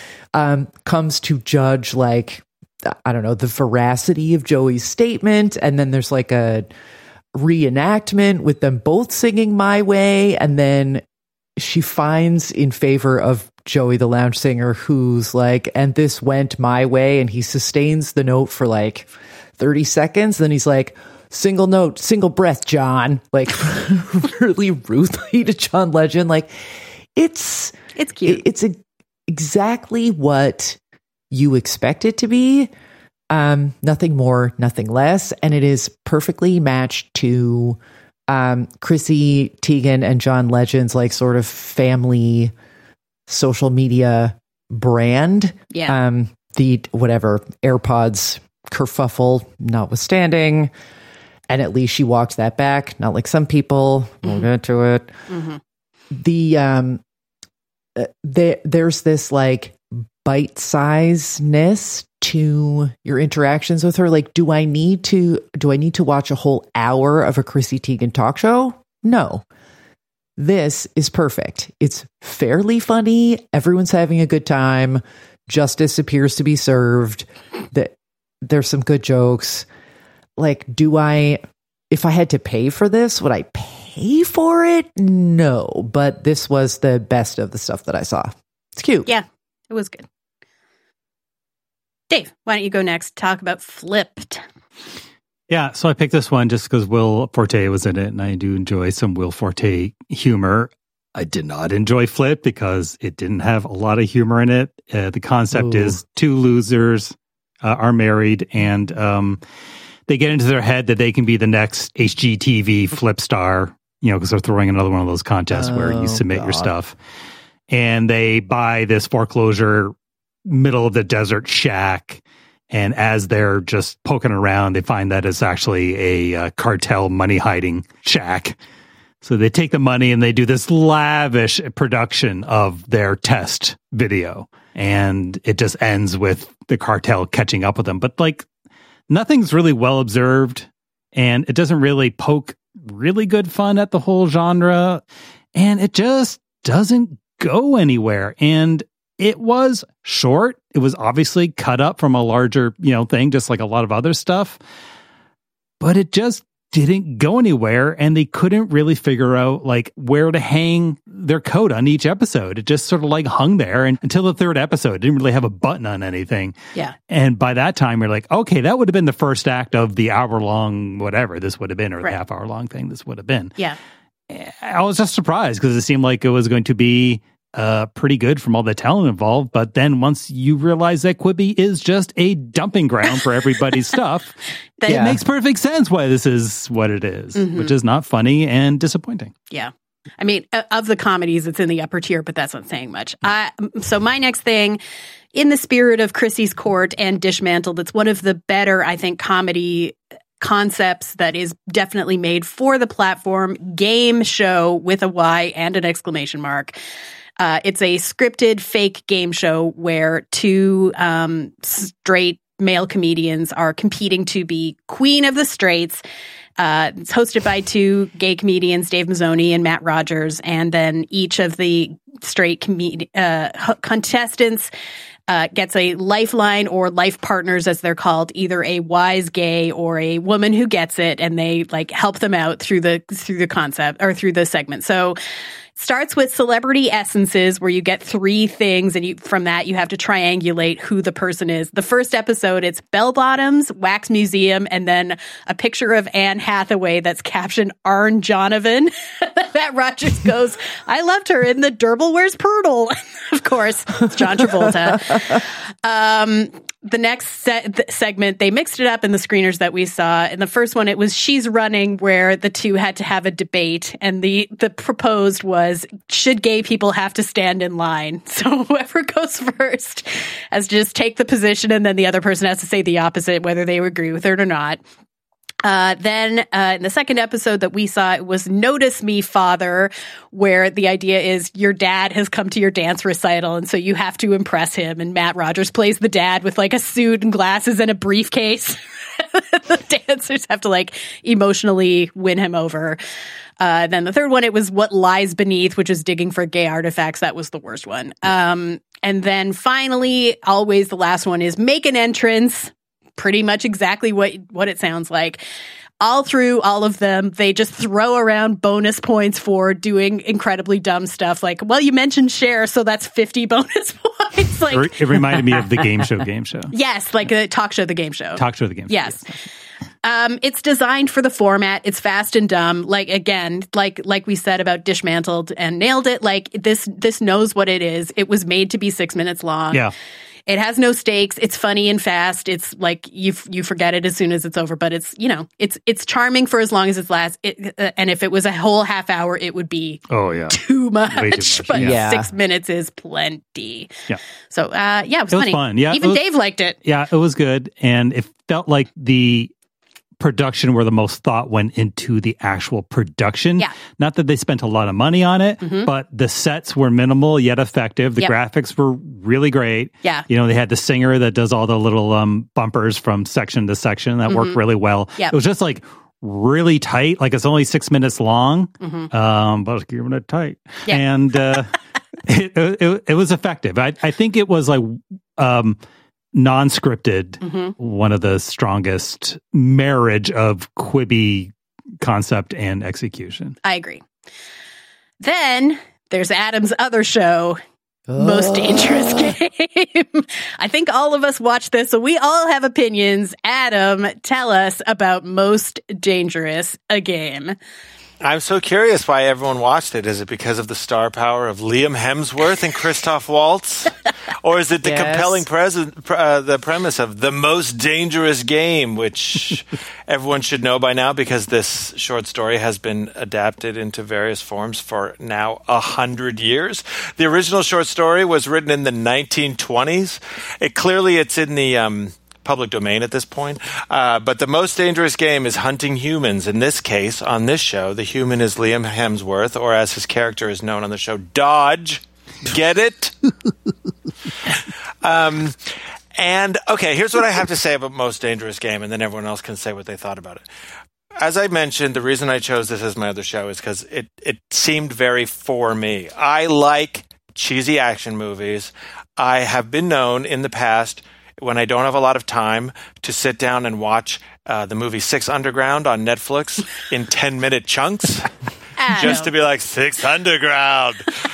[SPEAKER 7] comes to judge, like, I don't know, the veracity of Joey's statement. And then there's like a reenactment with them both singing My Way. And then she finds in favor of Joey the lounge singer, who's like, and this went my way. And he sustains the note for like 30 seconds. Then he's like, single note, single breath, John. Like really rudely to John Legend. Like it's
[SPEAKER 5] cute.
[SPEAKER 7] It's exactly what you expect it to be. Nothing more, nothing less. And it is perfectly matched to Chrissy Teigen and John Legend's like sort of family social media brand.
[SPEAKER 5] Yeah.
[SPEAKER 7] The whatever AirPods kerfuffle notwithstanding. And at least she walked that back, not like some people. We'll get to it. Mm-hmm. There's this like bite-sizedness to your interactions with her. Like, do I need to watch a whole hour of a Chrissy Teigen talk show? No. This is perfect. It's fairly funny. Everyone's having a good time. Justice appears to be served. There's some good jokes. Like, if I had to pay for this, would I pay for it? No, but this was the best of the stuff that I saw. It's cute.
[SPEAKER 5] Yeah, it was good. Dave, why don't you go next? Talk about Flipped.
[SPEAKER 4] Yeah, so I picked this one just because Will Forte was in it, and I do enjoy some Will Forte humor. I did not enjoy Flipped because it didn't have a lot of humor in it. The concept is two losers are married, and they get into their head that they can be the next HGTV Flip star, because they're throwing another one of those contests where you submit your stuff. And they buy this foreclosure middle of the desert shack, and as they're just poking around, they find that it's actually a cartel money hiding shack. So they take the money and they do this lavish production of their test video, and it just ends with the cartel catching up with them. But like, nothing's really well observed, and it doesn't really poke really good fun at the whole genre, and it just doesn't go anywhere. And it was short. It was obviously cut up from a larger, thing, just like a lot of other stuff. But it just didn't go anywhere, and they couldn't really figure out like where to hang their coat on each episode. It just sort of like hung there, and until the third episode, it didn't really have a button on anything.
[SPEAKER 5] Yeah.
[SPEAKER 4] And by that time, you're like, okay, that would have been the first act of the hour-long whatever this would have been, or the half-hour-long thing this would have been.
[SPEAKER 5] Yeah.
[SPEAKER 4] I was just surprised because it seemed like it was going to be pretty good from all the talent involved. But then once you realize that Quibi is just a dumping ground for everybody's stuff, it makes perfect sense why this is what it is, which is not funny and disappointing.
[SPEAKER 5] Yeah. I mean, of the comedies, it's in the upper tier, but that's not saying much. So my next thing, in the spirit of Chrissy's Court and Dishmantled, it's one of the better, I think, comedy concepts that is definitely made for the platform. Game Show with a Y and an exclamation mark. It's a scripted fake game show where two straight male comedians are competing to be queen of the straights. It's hosted by two gay comedians, Dave Mazzoni and Matt Rogers, and then each of the straight contestants gets a lifeline or life partners, as they're called, either a wise gay or a woman who gets it, and they like help them out through the concept or through the segment. So starts with celebrity essences, where you get three things, and from that you have to triangulate who the person is. The first episode, it's bell bottoms, wax museum, and then a picture of Anne Hathaway that's captioned Arn Jonovan. Matt Rogers goes, I loved her in the Derbil Wears Poodle. Of course, it's John Travolta. the next segment, they mixed it up in the screeners that we saw. In the first one, it was She's Running, where the two had to have a debate. And the proposed was, should gay people have to stand in line? So whoever goes first has to just take the position, and then the other person has to say the opposite, whether they agree with it or not. Then in the second episode that we saw, it was Notice Me, Father, where the idea is your dad has come to your dance recital, and so you have to impress him. And Matt Rogers plays the dad with like a suit and glasses and a briefcase. The dancers have to like emotionally win him over. Then the third one, it was What Lies Beneath, which is digging for gay artifacts. That was the worst one. And then finally, always the last one is Make an Entrance. Pretty much exactly what it sounds like. All through all of them, they just throw around bonus points for doing incredibly dumb stuff. Like, well, you mentioned Cher, so that's 50 bonus points. Like,
[SPEAKER 4] it reminded me of the game show.
[SPEAKER 5] Yes, like the talk show, the game show. Yes. It's designed for the format. It's fast and dumb. Like, again, like we said about Dismantled and Nailed It. Like, this knows what it is. It was made to be 6 minutes long.
[SPEAKER 4] Yeah.
[SPEAKER 5] It has no stakes. It's funny and fast. It's like you forget it as soon as it's over, but it's charming for as long as it lasts. And if it was a whole half hour, it would be too much. Way too much. But 6 minutes is plenty. Yeah. So it was funny.
[SPEAKER 4] Fun. Yeah,
[SPEAKER 5] even Dave liked it.
[SPEAKER 4] Yeah, it was good, and it felt like the production where the most thought went into the actual production.
[SPEAKER 5] Yeah.
[SPEAKER 4] Not that they spent a lot of money on it, but the sets were minimal yet effective. The graphics were really great.
[SPEAKER 5] Yeah.
[SPEAKER 4] You know, they had the singer that does all the little bumpers from section to section that worked really well.
[SPEAKER 5] Yep.
[SPEAKER 4] It was just like really tight. Like it's only 6 minutes long, but it's giving it tight.
[SPEAKER 5] Yeah.
[SPEAKER 4] And it was effective. I think it was like non-scripted, one of the strongest marriage of Quibi concept and execution.
[SPEAKER 5] I agree. Then there's Adam's other show, Most Dangerous Game. I think all of us watched this, so we all have opinions. Adam, tell us about Most Dangerous Game.
[SPEAKER 6] I'm so curious why everyone watched it. Is it because of the star power of Liam Hemsworth and Christoph Waltz? Or is it the compelling the premise of The Most Dangerous Game, which everyone should know by now because this short story has been adapted into various forms for now 100 years. The original short story was written in the 1920s. It's in the public domain at this point. But The Most Dangerous Game is hunting humans. In this case, on this show, the human is Liam Hemsworth, or as his character is known on the show, Dodge. Get it? And, okay, here's what I have to say about Most Dangerous Game, and then everyone else can say what they thought about it. As I mentioned, the reason I chose this as my other show is because it seemed very for me. I like cheesy action movies. I have been known in the past, when I don't have a lot of time, to sit down and watch the movie Six Underground on Netflix in 10-minute chunks, just to be like, Six Underground.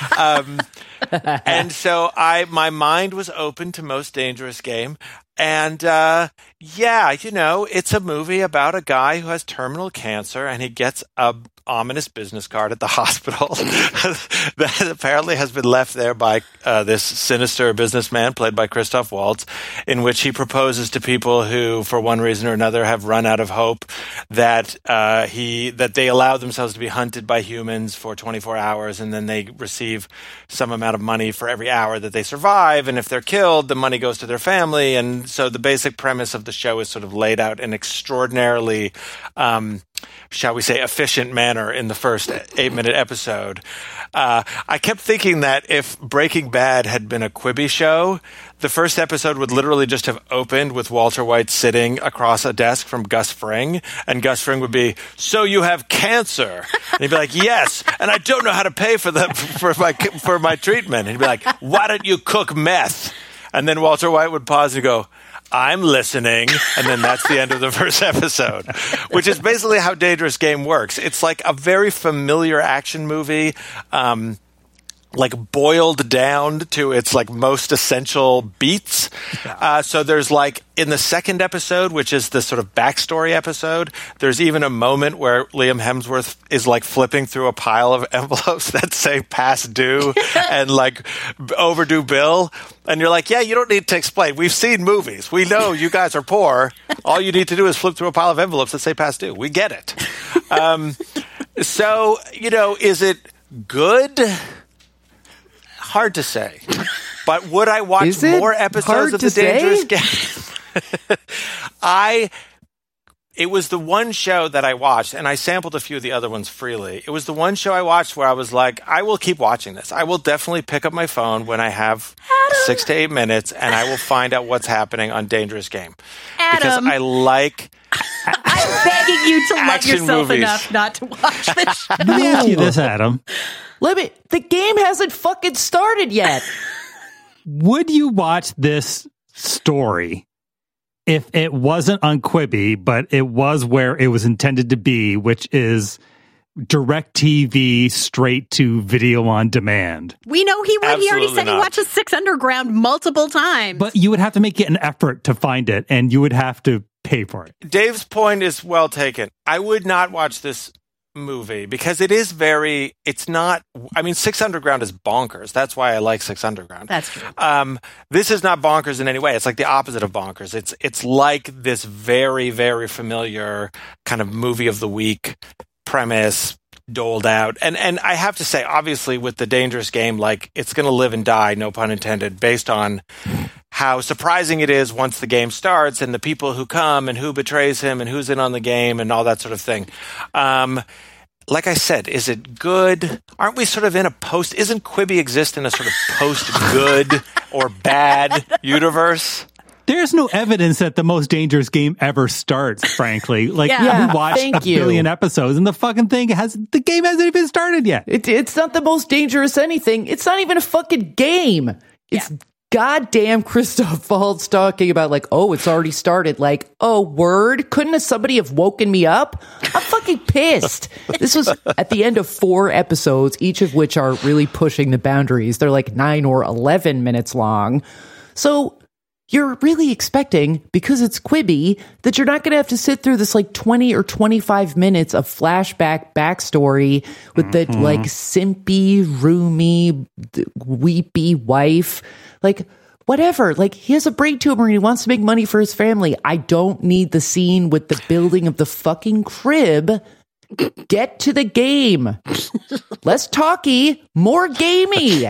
[SPEAKER 6] And so my mind was open to Most Dangerous Game. And it's a movie about a guy who has terminal cancer, and he gets a ominous business card at the hospital that apparently has been left there by this sinister businessman played by Christoph Waltz, in which he proposes to people who, for one reason or another, have run out of hope, that they allow themselves to be hunted by humans for 24 hours, and then they receive some amount of money for every hour that they survive, and if they're killed, the money goes to their family. And so the basic premise of the show is sort of laid out in extraordinarily shall we say, efficient manner in the first 8-minute episode. I kept thinking that if Breaking Bad had been a Quibi show, the first episode would literally just have opened with Walter White sitting across a desk from Gus Fring, and Gus Fring would be, "So you have cancer?" And he'd be like, "Yes, and I don't know how to pay for my treatment." And he'd be like, "Why don't you cook meth?" And then Walter White would pause and go, "I'm listening," and then that's the end of the first episode, which is basically how Dangerous Game works. It's like a very familiar action movie. like boiled down to its like most essential beats. So there's like in the second episode, which is the sort of backstory episode, there's even a moment where Liam Hemsworth is like flipping through a pile of envelopes that say past due and like overdue bill. And you're like, yeah, you don't need to explain. We've seen movies. We know you guys are poor. All you need to do is flip through a pile of envelopes that say past due. We get it. So, is it good? Hard to say. But would I watch more episodes of The Dangerous Game? It was the one show that I watched, and I sampled a few of the other ones freely. It was the one show I watched where I was like, I will keep watching this. I will definitely pick up my phone when I have 6 to 8 minutes, and I will find out what's happening on Dangerous Game.
[SPEAKER 5] Adam,
[SPEAKER 6] because I like
[SPEAKER 5] I'm begging you to love yourself
[SPEAKER 6] movies.
[SPEAKER 5] enough not to watch this show.
[SPEAKER 4] Let me ask you this, Adam.
[SPEAKER 7] The game hasn't fucking started yet.
[SPEAKER 4] Would you watch this story if it wasn't on Quibi, but it was where it was intended to be, which is DirecTV straight to video on demand?
[SPEAKER 5] We know he would. He already said
[SPEAKER 6] not.
[SPEAKER 5] he watches Six Underground multiple times.
[SPEAKER 4] But you would have to make it an effort to find it, and you would have to pay for it.
[SPEAKER 6] Dave's point is well taken. I would not watch this movie because it's not, Six Underground is bonkers. That's why I like Six Underground.
[SPEAKER 5] That's true.
[SPEAKER 6] This is not bonkers in any way. It's like the opposite of bonkers. It's like this very, very familiar kind of movie of the week premise doled out. And I have to say, obviously with The Dangerous Game, like it's going to live and die, no pun intended, based on how surprising it is once the game starts and the people who come and who betrays him and who's in on the game and all that sort of thing. Like I said, is it good? Aren't we sort of in a isn't Quibi exist in a sort of post-good or bad universe?
[SPEAKER 4] There's no evidence that the most dangerous game ever starts, frankly. Like, we watched a billion episodes and the game hasn't even started yet.
[SPEAKER 7] It's not the most dangerous anything. It's not even a fucking game. It's goddamn Christoph Waltz talking about like, oh, it's already started. Like, oh, word? Couldn't somebody have woken me up? I'm fucking pissed. This was at the end of 4 episodes, each of which are really pushing the boundaries. They're like 9 or 11 minutes long. So you're really expecting, because it's Quibi, that you're not going to have to sit through this like 20 or 25 minutes of flashback backstory with the like simpy, roomy, weepy wife. Like, whatever. Like, he has a brain tumor and he wants to make money for his family. I don't need the scene with the building of the fucking crib. Get to the game. Less talky, more gamey.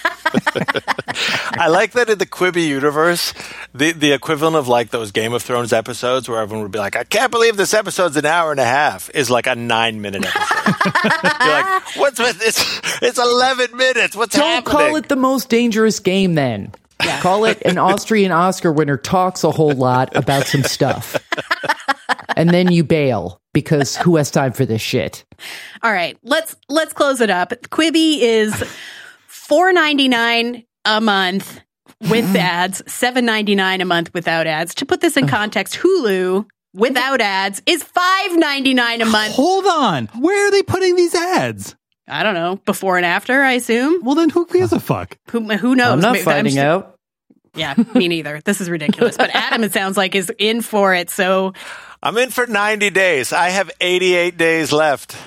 [SPEAKER 6] I like that in the Quibi universe, the equivalent of like those Game of Thrones episodes where everyone would be like, I can't believe this episode's an hour and a half, is like a 9-minute episode. You're like, what's with this? It's 11 minutes. What's happening?
[SPEAKER 7] Don't call it the most dangerous game then. Yeah. Call it an Austrian Oscar winner talks a whole lot about some stuff. And then you bail because who has time for this shit?
[SPEAKER 5] All right, let's close it up. Quibi is $4.99 a month with ads, $7.99 a month without ads. To put this in context, Hulu without ads is $5.99 a month.
[SPEAKER 4] Hold on. Where are they putting these ads?
[SPEAKER 5] I don't know. Before and after, I assume.
[SPEAKER 4] Well, then who gives a fuck?
[SPEAKER 5] Who knows?
[SPEAKER 7] I'm not finding out.
[SPEAKER 5] Yeah, me neither. This is ridiculous. But Adam, it sounds like, is in for it. So
[SPEAKER 6] I'm in for 90 days. I have 88 days left.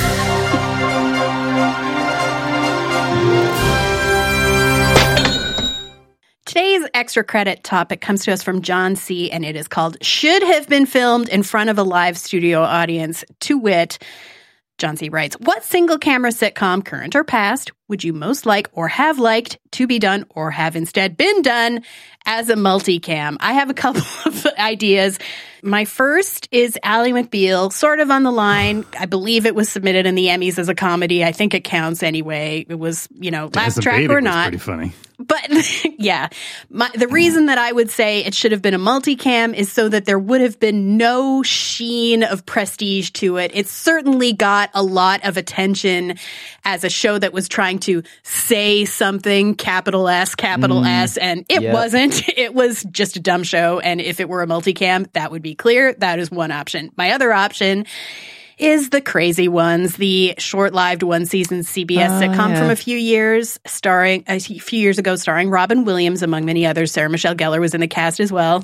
[SPEAKER 5] Today's extra credit topic comes to us from John C., and it is called Should Have Been Filmed in Front of a Live Studio Audience. To wit, John C. writes, what single camera sitcom, current or past, would you most like or have liked to be done or have instead been done as a multicam? I have a couple of ideas. My first is Ally McBeal, sort of on the line. I believe it was submitted in the Emmys as a comedy. I think it counts anyway. It was, laugh track or not.
[SPEAKER 4] Pretty funny.
[SPEAKER 5] But yeah, the reason that I would say it should have been a multicam is so that there would have been no sheen of prestige to it. It certainly got a lot of attention as a show that was trying to say something, capital S, and it wasn't. It was just a dumb show. And if it were a multicam, that would be clear. That is one option. My other option is The Crazy Ones, the short-lived one-season CBS sitcom from a few years ago, starring Robin Williams, among many others. Sarah Michelle Gellar was in the cast as well.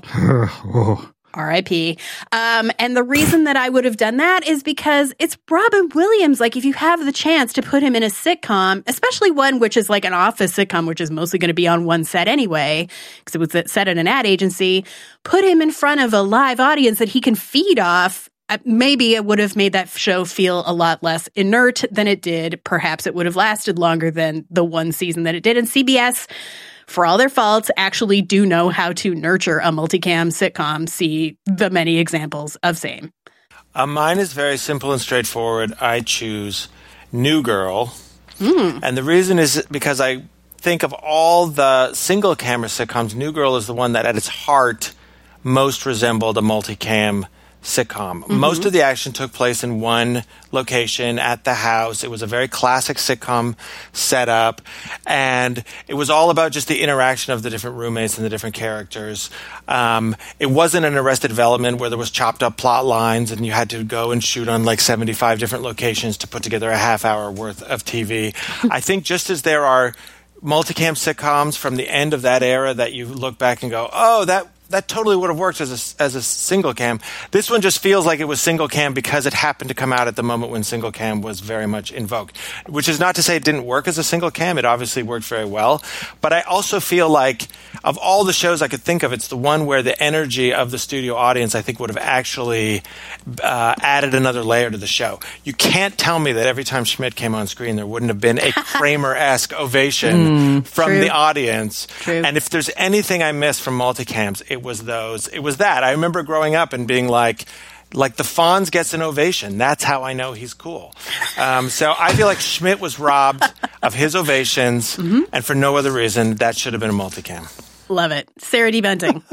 [SPEAKER 5] R.I.P. And the reason that I would have done that is because it's Robin Williams. Like, if you have the chance to put him in a sitcom, especially one which is like an office sitcom, which is mostly going to be on one set anyway, because it was set at an ad agency, put him in front of a live audience that he can feed off. Maybe it would have made that show feel a lot less inert than it did. Perhaps it would have lasted longer than the one season that it did. And CBS, for all their faults, actually do know how to nurture a multicam sitcom. See the many examples of same.
[SPEAKER 6] Mine is very simple and straightforward. I choose New Girl. And the reason is because I think of all the single camera sitcoms, New Girl is the one that at its heart most resembled a multicam sitcom. Most of the action took place in one location at the house. It was a very classic sitcom setup, and it was all about just the interaction of the different roommates and the different characters. It wasn't an Arrested Development where there was chopped up plot lines and you had to go and shoot on like 75 different locations to put together a half hour worth of TV. I think just as there are multicam sitcoms from the end of that era that you look back and go, oh, that totally would have worked as a single cam. This one just feels like it was single cam because it happened to come out at the moment when single cam was very much in vogue. Which is not to say it didn't work as a single cam. It obviously worked very well. But I also feel like of all the shows I could think of, it's the one where the energy of the studio audience I think would have actually added another layer to the show. You can't tell me that every time Schmidt came on screen there wouldn't have been a Kramer-esque ovation from the audience.
[SPEAKER 5] True.
[SPEAKER 6] And if there's anything I miss from multicams, it was that. I remember growing up and being like the Fonz gets an ovation. That's how I know he's cool. So I feel like Schmidt was robbed of his ovations, and for no other reason, that should have been a multicam.
[SPEAKER 5] Love it. Sarah D. Bunting.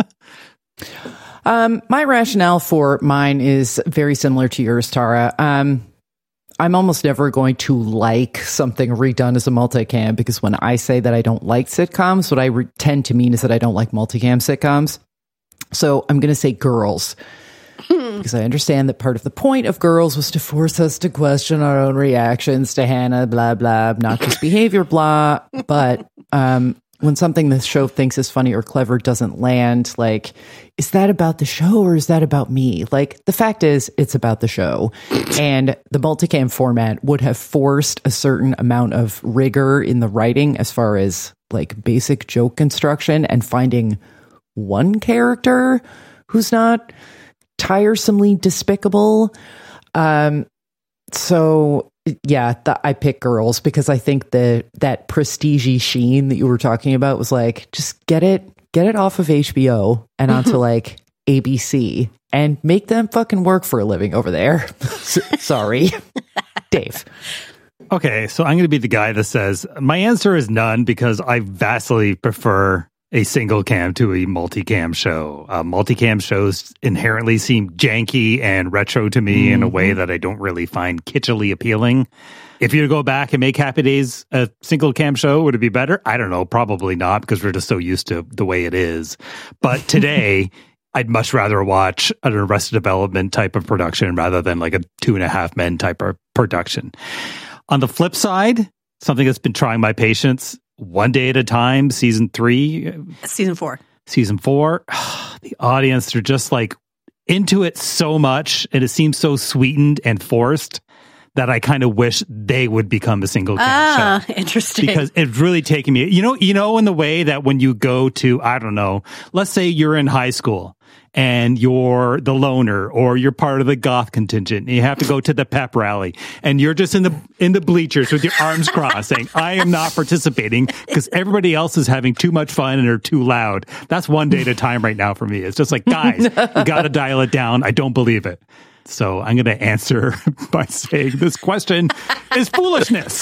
[SPEAKER 7] My rationale for mine is very similar to yours, Tara. I'm almost never going to like something redone as a multicam, because when I say that I don't like sitcoms, what I tend to mean is that I don't like multicam sitcoms. So I'm going to say Girls, because I understand that part of the point of Girls was to force us to question our own reactions to Hannah, blah, blah, obnoxious behavior, blah. But when something the show thinks is funny or clever doesn't land, like, is that about the show or is that about me? Like, the fact is, it's about the show. And the multicam format would have forced a certain amount of rigor in the writing as far as, like, basic joke construction and finding one character who's not tiresomely despicable. So yeah, I pick Girls because I think that prestige-y sheen that you were talking about was like, just get it off of HBO and onto like ABC and make them fucking work for a living over there. Sorry. Dave.
[SPEAKER 4] Okay, so I'm going to be the guy that says my answer is none, because I vastly prefer a single cam to a multicam show. Multicam shows inherently seem janky and retro to me in a way that I don't really find kitschily appealing. If you go back and make Happy Days a single cam show, would it be better? I don't know. Probably not, because we're just so used to the way it is. But today, I'd much rather watch an Arrested Development type of production rather than like a 2.5 Men type of production. On the flip side, something that's been trying my patience, One Day at a Time, season 4. The audience are just like into it so much, and it seems so sweetened and forced that I kind of wish they would become a single cam show.
[SPEAKER 5] Interesting.
[SPEAKER 4] Because it's really taken me, you know, in the way that when you go to, I don't know, let's say you're in high school and you're the loner or you're part of the goth contingent and you have to go to the pep rally and you're just in the bleachers with your arms crossed saying, I am not participating because everybody else is having too much fun and are too loud. That's One Day at a Time right now for me. It's just like, guys, you got to dial it down. I don't believe it. So I'm going to answer by saying this question is foolishness.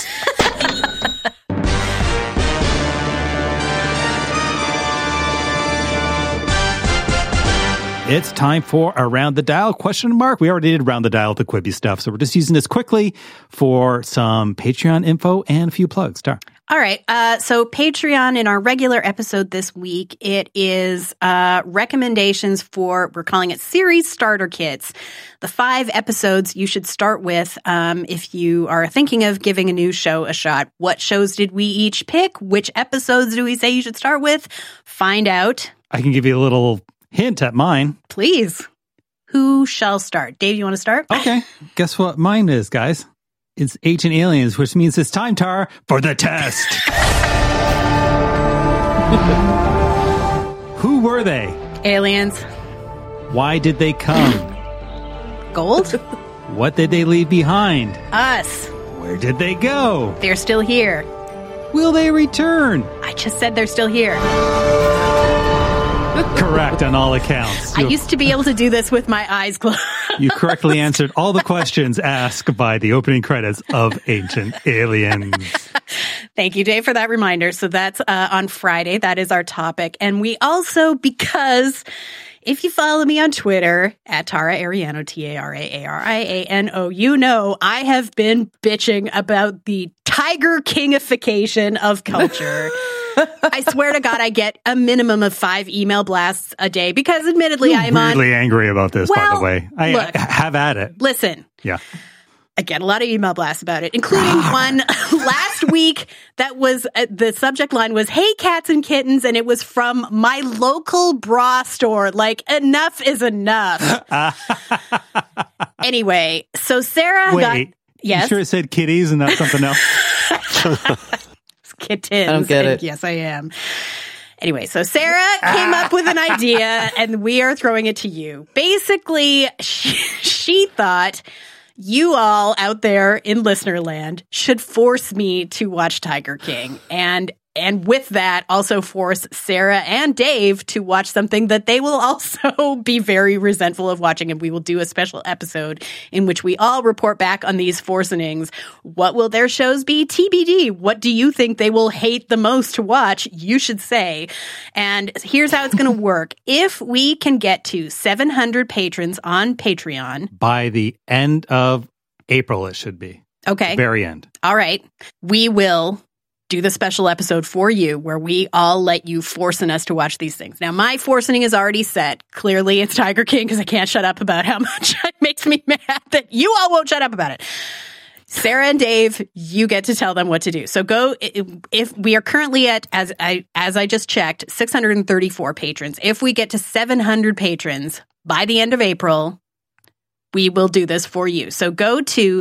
[SPEAKER 4] It's time for Around the Dial question mark. We already did Around the Dial with the Quibi stuff, so we're just using this quickly for some Patreon info and a few plugs. Star.
[SPEAKER 5] All right. So Patreon, in our regular episode this week, it is recommendations for, we're calling it series starter kits. The 5 episodes you should start with if you are thinking of giving a new show a shot. What shows did we each pick? Which episodes do we say you should start with? Find out.
[SPEAKER 4] I can give you a little hint at mine.
[SPEAKER 5] Please. Who shall start? Dave, you want to start?
[SPEAKER 4] Okay. Guess what mine is, guys? It's Ancient Aliens, which means it's time, Tara, for the test. Who were they?
[SPEAKER 5] Aliens.
[SPEAKER 4] Why did they come?
[SPEAKER 5] Gold?
[SPEAKER 4] What did they leave behind?
[SPEAKER 5] Us.
[SPEAKER 4] Where did they go?
[SPEAKER 5] They're still here.
[SPEAKER 4] Will they return?
[SPEAKER 5] I just said they're still here.
[SPEAKER 4] Correct on all accounts.
[SPEAKER 5] I used to be able to do this with my eyes closed.
[SPEAKER 4] You correctly answered all the questions asked by the opening credits of Ancient Aliens.
[SPEAKER 5] Thank you, Dave, for that reminder. So that's on Friday. That is our topic. And we also, because if you follow me on Twitter, at Tara Ariano, TaraAriano, you know I have been bitching about the Tiger Kingification of culture. I swear to God, I get a minimum of 5 email blasts a day because, admittedly, I'm
[SPEAKER 4] really angry about this, by the way.
[SPEAKER 5] Look,
[SPEAKER 4] have at it.
[SPEAKER 5] Listen.
[SPEAKER 4] Yeah.
[SPEAKER 5] I get a lot of email blasts about it, including one last week that was, the subject line was, "Hey, cats and kittens," and it was from my local bra store. Like, enough is enough. Anyway, so Sarah got... Yes?
[SPEAKER 4] You sure it said kitties and not something else?
[SPEAKER 5] Kittens.
[SPEAKER 7] I don't get it.
[SPEAKER 5] Yes, I am. Anyway, so Sarah came up with an idea, and we are throwing it to you. Basically, she thought you all out there in listener land should force me to watch Tiger King, and with that, also force Sarah and Dave to watch something that they will also be very resentful of watching. And we will do a special episode in which we all report back on these forcenings. What will their shows be? TBD. What do you think they will hate the most to watch? You should say. And here's how it's going to work. If we can get to 700 patrons on Patreon.
[SPEAKER 4] By the end of April, it should be.
[SPEAKER 5] Okay.
[SPEAKER 4] The very end.
[SPEAKER 5] All right. We will do the special episode for you where we all let you forcing us to watch these things. Now, my forcening is already set. Clearly, it's Tiger King because I can't shut up about how much it makes me mad that you all won't shut up about it. Sarah and Dave, you get to tell them what to do. So go, if we are currently at, as I just checked, 634 patrons. If we get to 700 patrons by the end of April, we will do this for you. So go to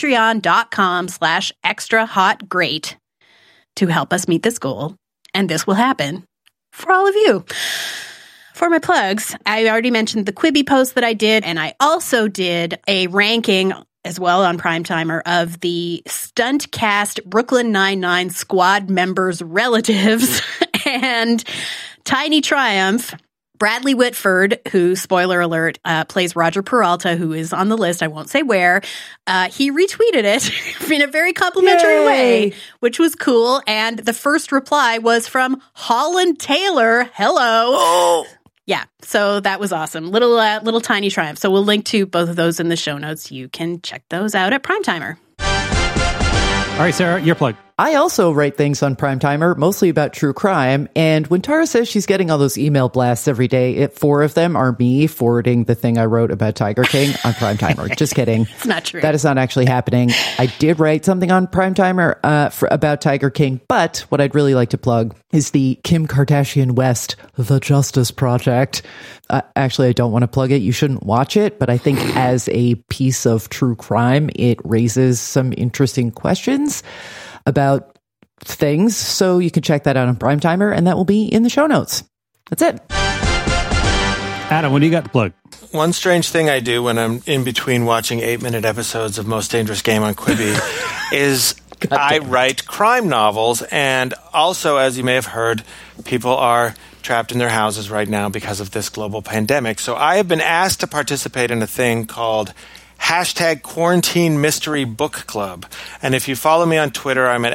[SPEAKER 5] patreon.com/extrahotgreat to help us meet this goal, and this will happen for all of you. For my plugs, I already mentioned the Quibi post that I did, and I also did a ranking as well on Primetimer of the stunt cast Brooklyn Nine-Nine squad members' relatives and Tiny Triumph. Bradley Whitford, who, spoiler alert, plays Roger Peralta, who is on the list, I won't say where, he retweeted it in a very complimentary way, which was cool. And the first reply was from Holland Taylor. Hello. Oh. Yeah, so that was awesome. Little Tiny Triumph. So we'll link to both of those in the show notes. You can check those out at Primetimer.
[SPEAKER 4] All right, Sarah, your plug.
[SPEAKER 7] I also write things on Primetimer, mostly about true crime. And when Tara says she's getting all those email blasts every day, 4 of them are me forwarding the thing I wrote about Tiger King on Primetimer. Just kidding.
[SPEAKER 5] It's not true.
[SPEAKER 7] That is not actually happening. I did write something on Primetimer about Tiger King, but what I'd really like to plug is the Kim Kardashian West, The Justice Project. Actually, I don't want to plug it. You shouldn't watch it, but I think as a piece of true crime, it raises some interesting questions about things. So you can check that out on Primetimer, and that will be in the show notes. That's it.
[SPEAKER 4] Adam, what do you got to plug?
[SPEAKER 6] One strange thing I do when I'm in between watching 8-minute episodes of Most Dangerous Game on Quibi is I write crime novels. And also, as you may have heard, people are trapped in their houses right now because of this global pandemic. So I have been asked to participate in a thing called #Quarantine Mystery Book Club. And if you follow me on Twitter, I'm at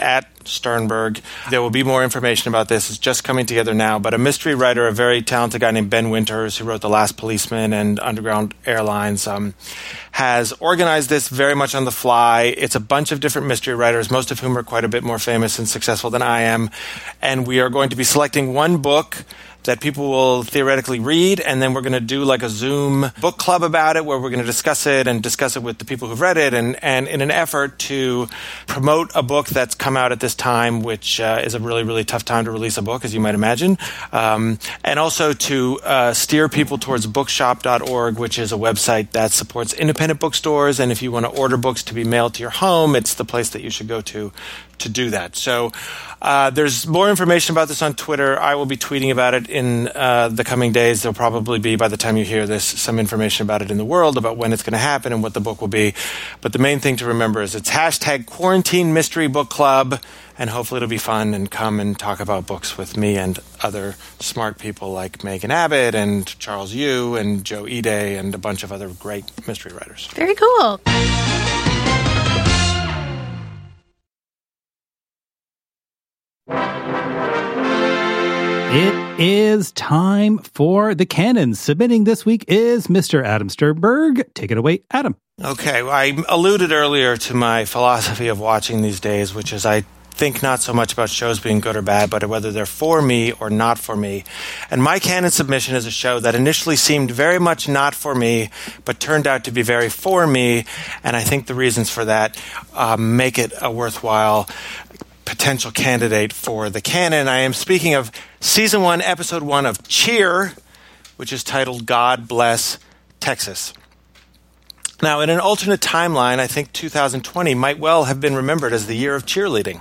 [SPEAKER 6] Sternberg. There will be more information about this. It's just coming together now. But a mystery writer, a very talented guy named Ben Winters, who wrote The Last Policeman and Underground Airlines, has organized this very much on the fly. It's a bunch of different mystery writers, most of whom are quite a bit more famous and successful than I am. And we are going to be selecting one book that people will theoretically read, and then we're going to do like a Zoom book club about it where we're going to discuss it with the people who've read it, and in an effort to promote a book that's come out at this time, which is a really, really tough time to release a book, as you might imagine, and also to steer people towards bookshop.org, which is a website that supports independent bookstores, and if you want to order books to be mailed to your home, it's the place that you should go to do that. So there's more information about this on Twitter. I will be tweeting about it in the coming days. There'll probably be, by the time you hear this, some information about it in the world, about when it's going to happen and what the book will be. But the main thing to remember is it's hashtag Quarantine Mystery Book Club, and hopefully it'll be fun, and come and talk about books with me and other smart people like Megan Abbott and Charles Yu and Joe Ide and a bunch of other great mystery writers.
[SPEAKER 5] Very cool.
[SPEAKER 4] It is time for the canon. Submitting this week is Mr. Adam Sternberg. Take it away, Adam.
[SPEAKER 6] Okay, well, I alluded earlier to my philosophy of watching these days, which is I think not so much about shows being good or bad, but whether they're for me or not for me. And my canon submission is a show that initially seemed very much not for me, but turned out to be very for me, and I think the reasons for that make it a worthwhile potential candidate for the canon. I am speaking of Season 1, Episode 1 of Cheer, which is titled God Bless Texas. Now, in an alternate timeline, I think 2020 might well have been remembered as the year of cheerleading.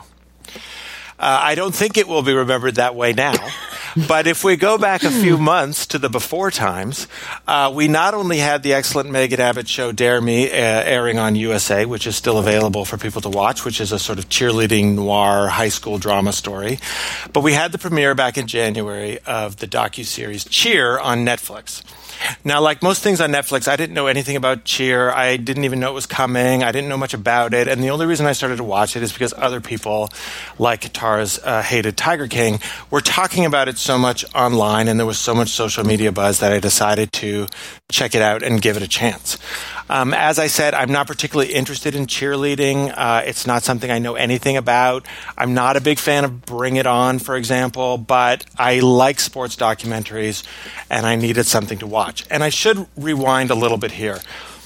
[SPEAKER 6] I don't think it will be remembered that way now. But if we go back a few months to the before times, we not only had the excellent Megan Abbott show Dare Me airing on USA, which is still available for people to watch, which is a sort of cheerleading noir high school drama story, but we had the premiere back in January of the docuseries Cheer on Netflix. Now, like most things on Netflix, I didn't know anything about Cheer. I didn't even know it was coming. I didn't know much about it. And the only reason I started to watch it is because other people, like Tara's hated Tiger King, were talking about it so much online, and there was so much social media buzz that I decided to check it out and give it a chance. As I said, I'm not particularly interested in cheerleading. It's not something I know anything about. I'm not a big fan of Bring It On, for example, but I like sports documentaries, and I needed something to watch. And I should rewind a little bit here.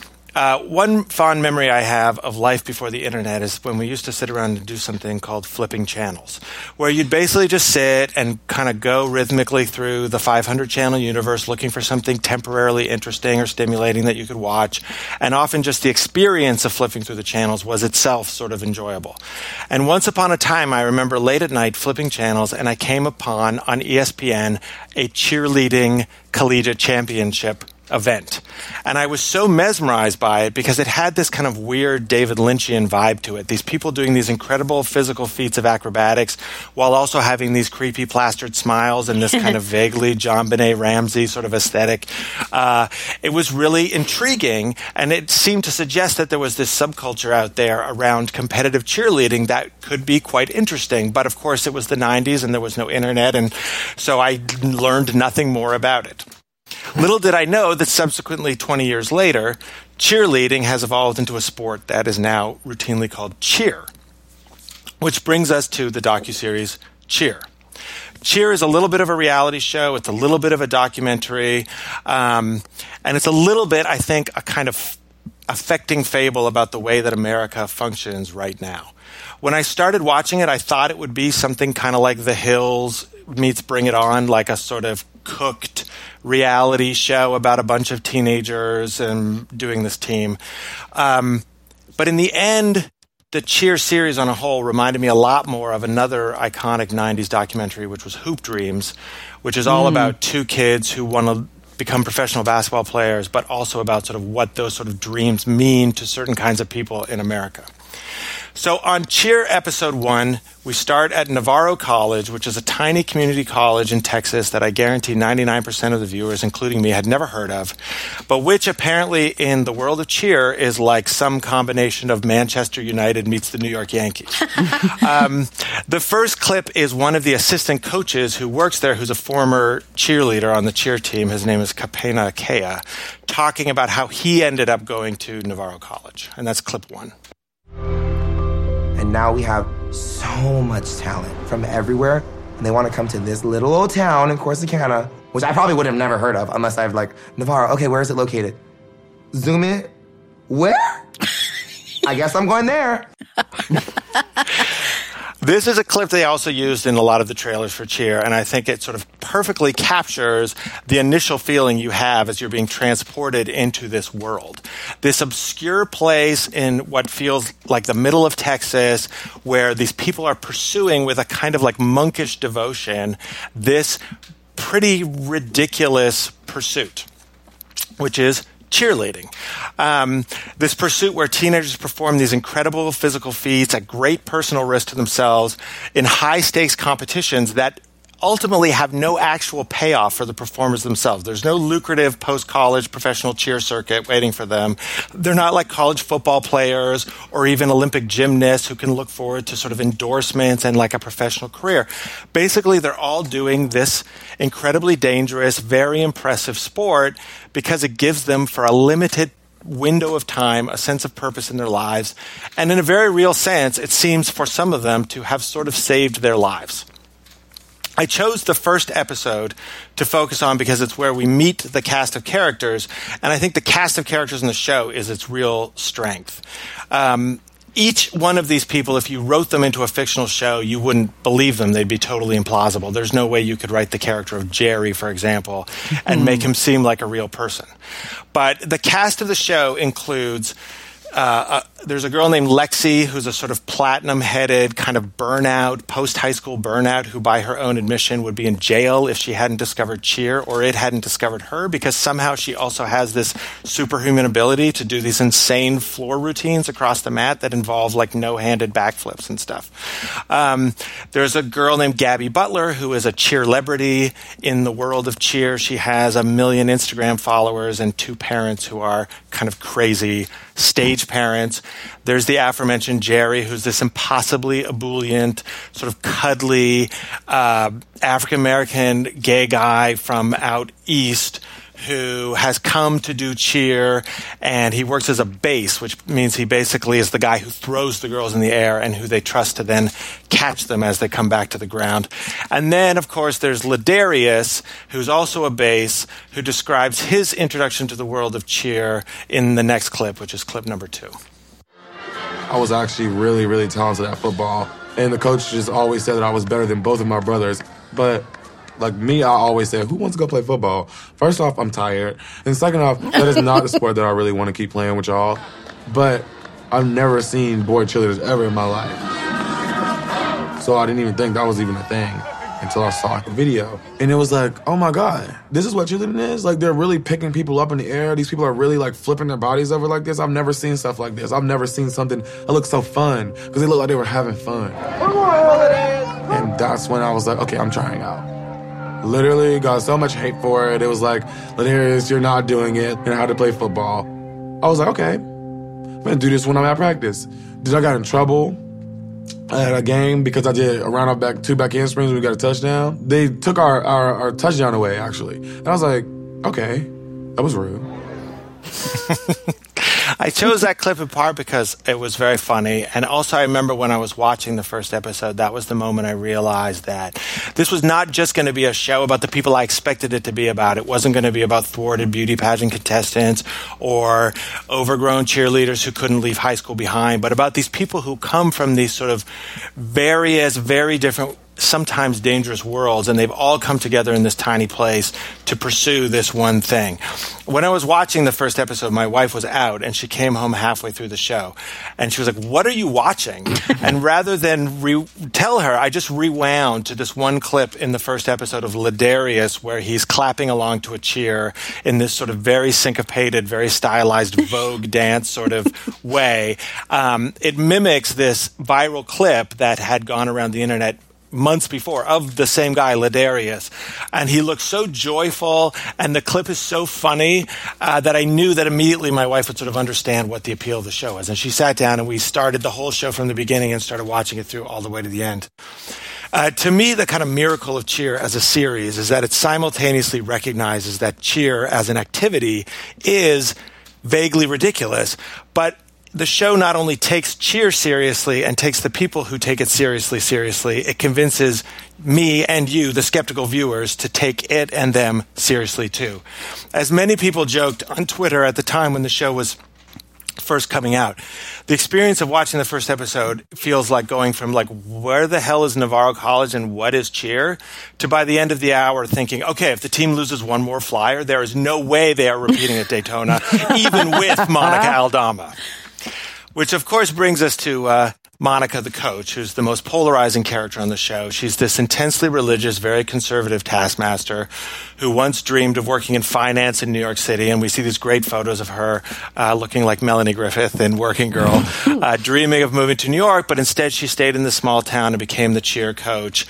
[SPEAKER 6] One fond memory I have of life before the internet is when we used to sit around and do something called flipping channels, where you'd basically just sit and kind of go rhythmically through the 500-channel universe looking for something temporarily interesting or stimulating that you could watch. And often just the experience of flipping through the channels was itself sort of enjoyable. And once upon a time, I remember late at night flipping channels, and I came upon on ESPN a cheerleading collegiate championship event. And I was so mesmerized by it because it had this kind of weird David Lynchian vibe to it. These people doing these incredible physical feats of acrobatics while also having these creepy plastered smiles and this kind of vaguely JonBenet Ramsey sort of aesthetic. It was really intriguing, and it seemed to suggest that there was this subculture out there around competitive cheerleading that could be quite interesting. But of course it was the 90s and there was no internet, and so I learned nothing more about it. Little did I know that subsequently, 20 years later, cheerleading has evolved into a sport that is now routinely called cheer, which brings us to the docuseries Cheer. Cheer is a little bit of a reality show. It's a little bit of a documentary, and it's a little bit, I think, a kind of affecting fable about the way that America functions right now. When I started watching it, I thought it would be something kind of like The Hills meets Bring It On, like a sort of cooked reality show about a bunch of teenagers and doing this team. But in the end, the Cheer series on a whole reminded me a lot more of another iconic 90s documentary, which was Hoop Dreams, which is all about two kids who want to become professional basketball players, but also about sort of what those sort of dreams mean to certain kinds of people in America. So on Cheer Episode 1, we start at Navarro College, which is a tiny community college in Texas that I guarantee 99% of the viewers, including me, had never heard of, but which apparently in the world of cheer is like some combination of Manchester United meets the New York Yankees. The first clip is one of the assistant coaches who works there, who's a former cheerleader on the cheer team. His name is Kapena Kea, talking about how he ended up going to Navarro College. And that's clip 1.
[SPEAKER 8] And now we have so much talent from everywhere, and they want to come to this little old town in Corsicana, which I probably would have never heard of unless I've like, Navarro, okay, where is it located? Zoom in. Where? I guess I'm going there.
[SPEAKER 6] This is a clip they also used in a lot of the trailers for Cheer, and I think it sort of perfectly captures the initial feeling you have as you're being transported into this world. This obscure place in what feels like the middle of Texas, where these people are pursuing with a kind of like monkish devotion this pretty ridiculous pursuit, which is cheerleading. This pursuit where teenagers perform these incredible physical feats at great personal risk to themselves in high-stakes competitions that ultimately have no actual payoff for the performers themselves. There's no lucrative post-college professional cheer circuit waiting for them. They're not like college football players or even Olympic gymnasts who can look forward to sort of endorsements and like a professional career. Basically, they're all doing this incredibly dangerous, very impressive sport because it gives them, for a limited window of time, a sense of purpose in their lives. And in a very real sense, it seems for some of them to have sort of saved their lives. I chose the first episode to focus on because it's where we meet the cast of characters, and I think the cast of characters in the show is its real strength. Each one of these people, if you wrote them into a fictional show, you wouldn't believe them. They'd be totally implausible. There's no way you could write the character of Jerry, for example, and make him seem like a real person. But the cast of the show includes there's a girl named Lexi who's a sort of platinum-headed kind of burnout, post-high school burnout, who by her own admission would be in jail if she hadn't discovered cheer or it hadn't discovered her, because somehow she also has this superhuman ability to do these insane floor routines across the mat that involve like no-handed backflips and stuff. There's a girl named Gabby Butler who is a cheer-lebrity in the world of cheer. She has 1 million Instagram followers and 2 parents who are kind of crazy stage parents. There's the aforementioned Jerry, who's this impossibly ebullient, sort of cuddly African-American gay guy from out east who has come to do cheer, and he works as a bass, which means he basically is the guy who throws the girls in the air and who they trust to then catch them as they come back to the ground. And then, of course, there's Ladarius, who's also a bass, who describes his introduction to the world of cheer in the next clip, which is clip number 2.
[SPEAKER 9] I was actually really, really talented at football, and the coach just always said that I was better than both of my brothers, but like me, I always say, who wants to go play football? First off, I'm tired. And second off, that is not the sport that I really want to keep playing with y'all. But I've never seen boy cheerleaders ever in my life. So I didn't even think that was even a thing until I saw the video. And it was like, oh my God, this is what cheerleading is? Like, they're really picking people up in the air. These people are really like flipping their bodies over like this. I've never seen stuff like this. I've never seen something that looked so fun, because they looked like they were having fun. And that's when I was like, okay, I'm trying out. Literally got so much hate for it. It was like, Ladarius, you're not doing it. You know how to play football. I was like, okay, I'm going to do this when I'm at practice. Did I got in trouble at a game because I did a round-off back, 2 back handsprings and we got a touchdown? They took our touchdown away, actually. And I was like, okay, that was rude.
[SPEAKER 6] I chose that clip in part because it was very funny, and also I remember when I was watching the first episode, that was the moment I realized that this was not just going to be a show about the people I expected it to be about. It wasn't going to be about thwarted beauty pageant contestants or overgrown cheerleaders who couldn't leave high school behind, but about these people who come from these sort of various, very different sometimes dangerous worlds, and they've all come together in this tiny place to pursue this one thing. When I was watching the first episode, my wife was out, and she came home halfway through the show, and she was like, "What are you watching?" And rather than tell her, I just rewound to this one clip in the first episode of Ladarius, where he's clapping along to a cheer in this sort of very syncopated, very stylized Vogue dance sort of way. It mimics this viral clip that had gone around the internet months before of the same guy, Ladarius. And he looked so joyful, and the clip is so funny that I knew that immediately my wife would sort of understand what the appeal of the show was. And she sat down, and we started the whole show from the beginning and started watching it through all the way to the end. To me, the kind of miracle of Cheer as a series is that it simultaneously recognizes that Cheer as an activity is vaguely ridiculous, but the show not only takes Cheer seriously and takes the people who take it seriously, it convinces me and you, the skeptical viewers, to take it and them seriously too. As many people joked on Twitter at the time when the show was first coming out, the experience of watching the first episode feels like going from like, where the hell is Navarro College and what is Cheer, to by the end of the hour thinking, okay, if the team loses one more flyer, there is no way they are repeating at Daytona, even with Monica Aldama. Which, of course, brings us to Monica, the coach, who's the most polarizing character on the show. She's this intensely religious, very conservative taskmaster who once dreamed of working in finance in New York City, and we see these great photos of her looking like Melanie Griffith in Working Girl, dreaming of moving to New York, but instead she stayed in the small town and became the cheer coach.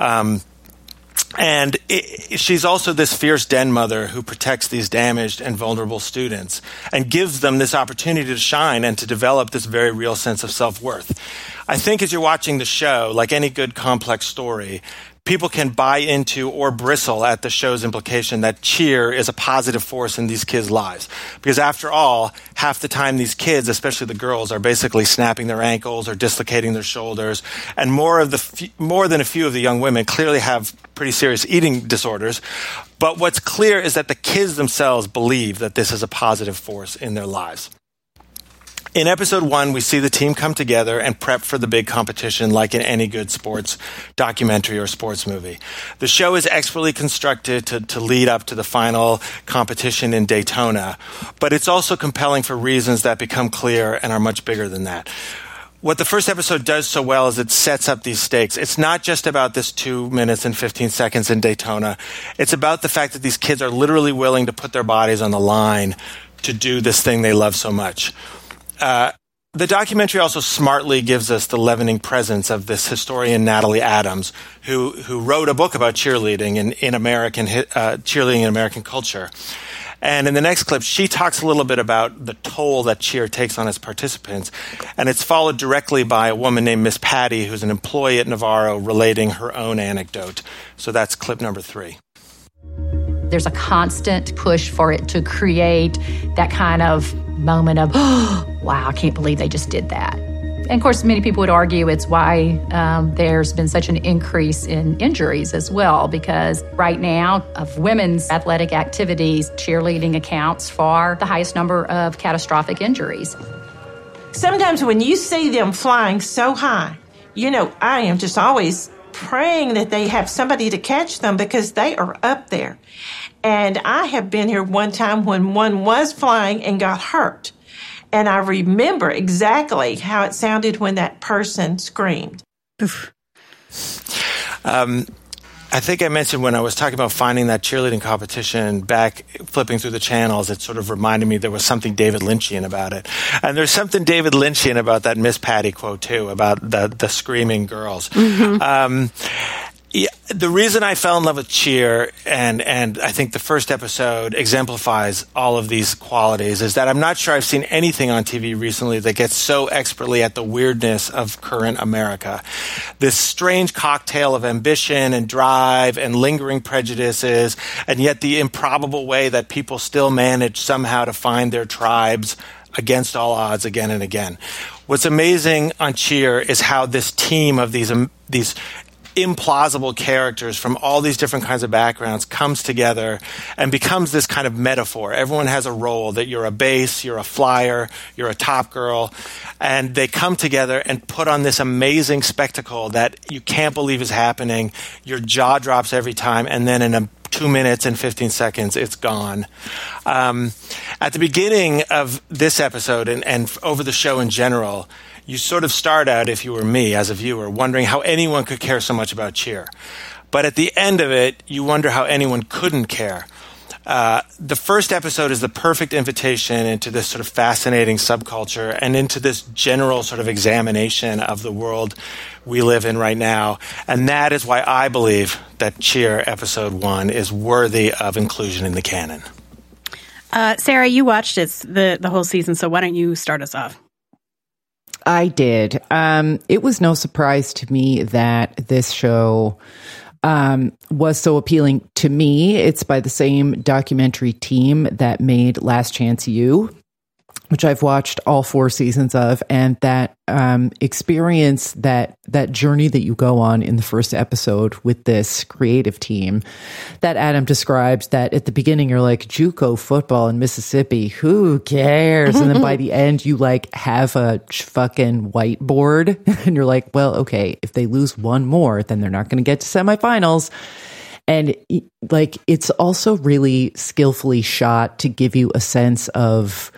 [SPEAKER 6] And she's also this fierce den mother who protects these damaged and vulnerable students and gives them this opportunity to shine and to develop this very real sense of self-worth. I think as you're watching the show, like any good complex story, people can buy into or bristle at the show's implication that Cheer is a positive force in these kids' lives. Because after all, half the time these kids, especially the girls, are basically snapping their ankles or dislocating their shoulders. And more than a few of the young women clearly have pretty serious eating disorders. But what's clear is that the kids themselves believe that this is a positive force in their lives. In episode 1, we see the team come together and prep for the big competition like in any good sports documentary or sports movie. The show is expertly constructed to lead up to the final competition in Daytona, but it's also compelling for reasons that become clear and are much bigger than that. What the first episode does so well is it sets up these stakes. It's not just about this 2 minutes and 15 seconds in Daytona. It's about the fact that these kids are literally willing to put their bodies on the line to do this thing they love so much. The documentary also smartly gives us the leavening presence of this historian Natalie Adams, who wrote a book about cheerleading in American cheerleading in American culture. And in the next clip, she talks a little bit about the toll that cheer takes on its participants, and it's followed directly by a woman named Miss Patty, who's an employee at Navarro, relating her own anecdote. So that's clip number 3.
[SPEAKER 10] There's a constant push for it to create that kind of moment of, oh, wow, I can't believe they just did that. And of course, many people would argue it's why there's been such an increase in injuries as well, because right now of women's athletic activities, cheerleading accounts for the highest number of catastrophic injuries.
[SPEAKER 11] Sometimes when you see them flying so high, I am just always praying that they have somebody to catch them because they are up there. And I have been here one time when one was flying and got hurt. And I remember exactly how it sounded when that person screamed.
[SPEAKER 6] I think I mentioned when I was talking about finding that cheerleading competition back, flipping through the channels, it sort of reminded me there was something David Lynchian about it. And there's something David Lynchian about that Miss Patty quote, too, about the screaming girls. Mm-hmm. The reason I fell in love with Cheer, and I think the first episode exemplifies all of these qualities, is that I'm not sure I've seen anything on TV recently that gets so expertly at the weirdness of current America. This strange cocktail of ambition and drive and lingering prejudices, and yet the improbable way that people still manage somehow to find their tribes against all odds again and again. What's amazing on Cheer is how this team of these implausible characters from all these different kinds of backgrounds comes together and becomes this kind of metaphor. Everyone has a role, that you're a bass, you're a flyer, you're a top girl, and they come together and put on this amazing spectacle that you can't believe is happening. Your jaw drops every time, and then in 2 minutes and 15 seconds, it's gone. At the beginning of this episode and over the show in general, you sort of start out, if you were me as a viewer, wondering how anyone could care so much about Cheer. But at the end of it, you wonder how anyone couldn't care. The first episode is the perfect invitation into this sort of fascinating subculture and into this general sort of examination of the world we live in right now. And that is why I believe that Cheer episode 1 is worthy of inclusion in the canon.
[SPEAKER 5] Sarah, you watched it the whole season, so why don't you start us off?
[SPEAKER 7] I did. It was no surprise to me that this show was so appealing to me. It's by the same documentary team that made Last Chance U, which I've watched all 4 seasons of, and that experience, that journey that you go on in the first episode with this creative team that Adam described, that at the beginning you're like, JUCO football in Mississippi, who cares? And then by the end you like have a fucking whiteboard and you're like, well, okay, if they lose one more, then they're not going to get to semifinals. And like, it's also really skillfully shot to give you a sense of,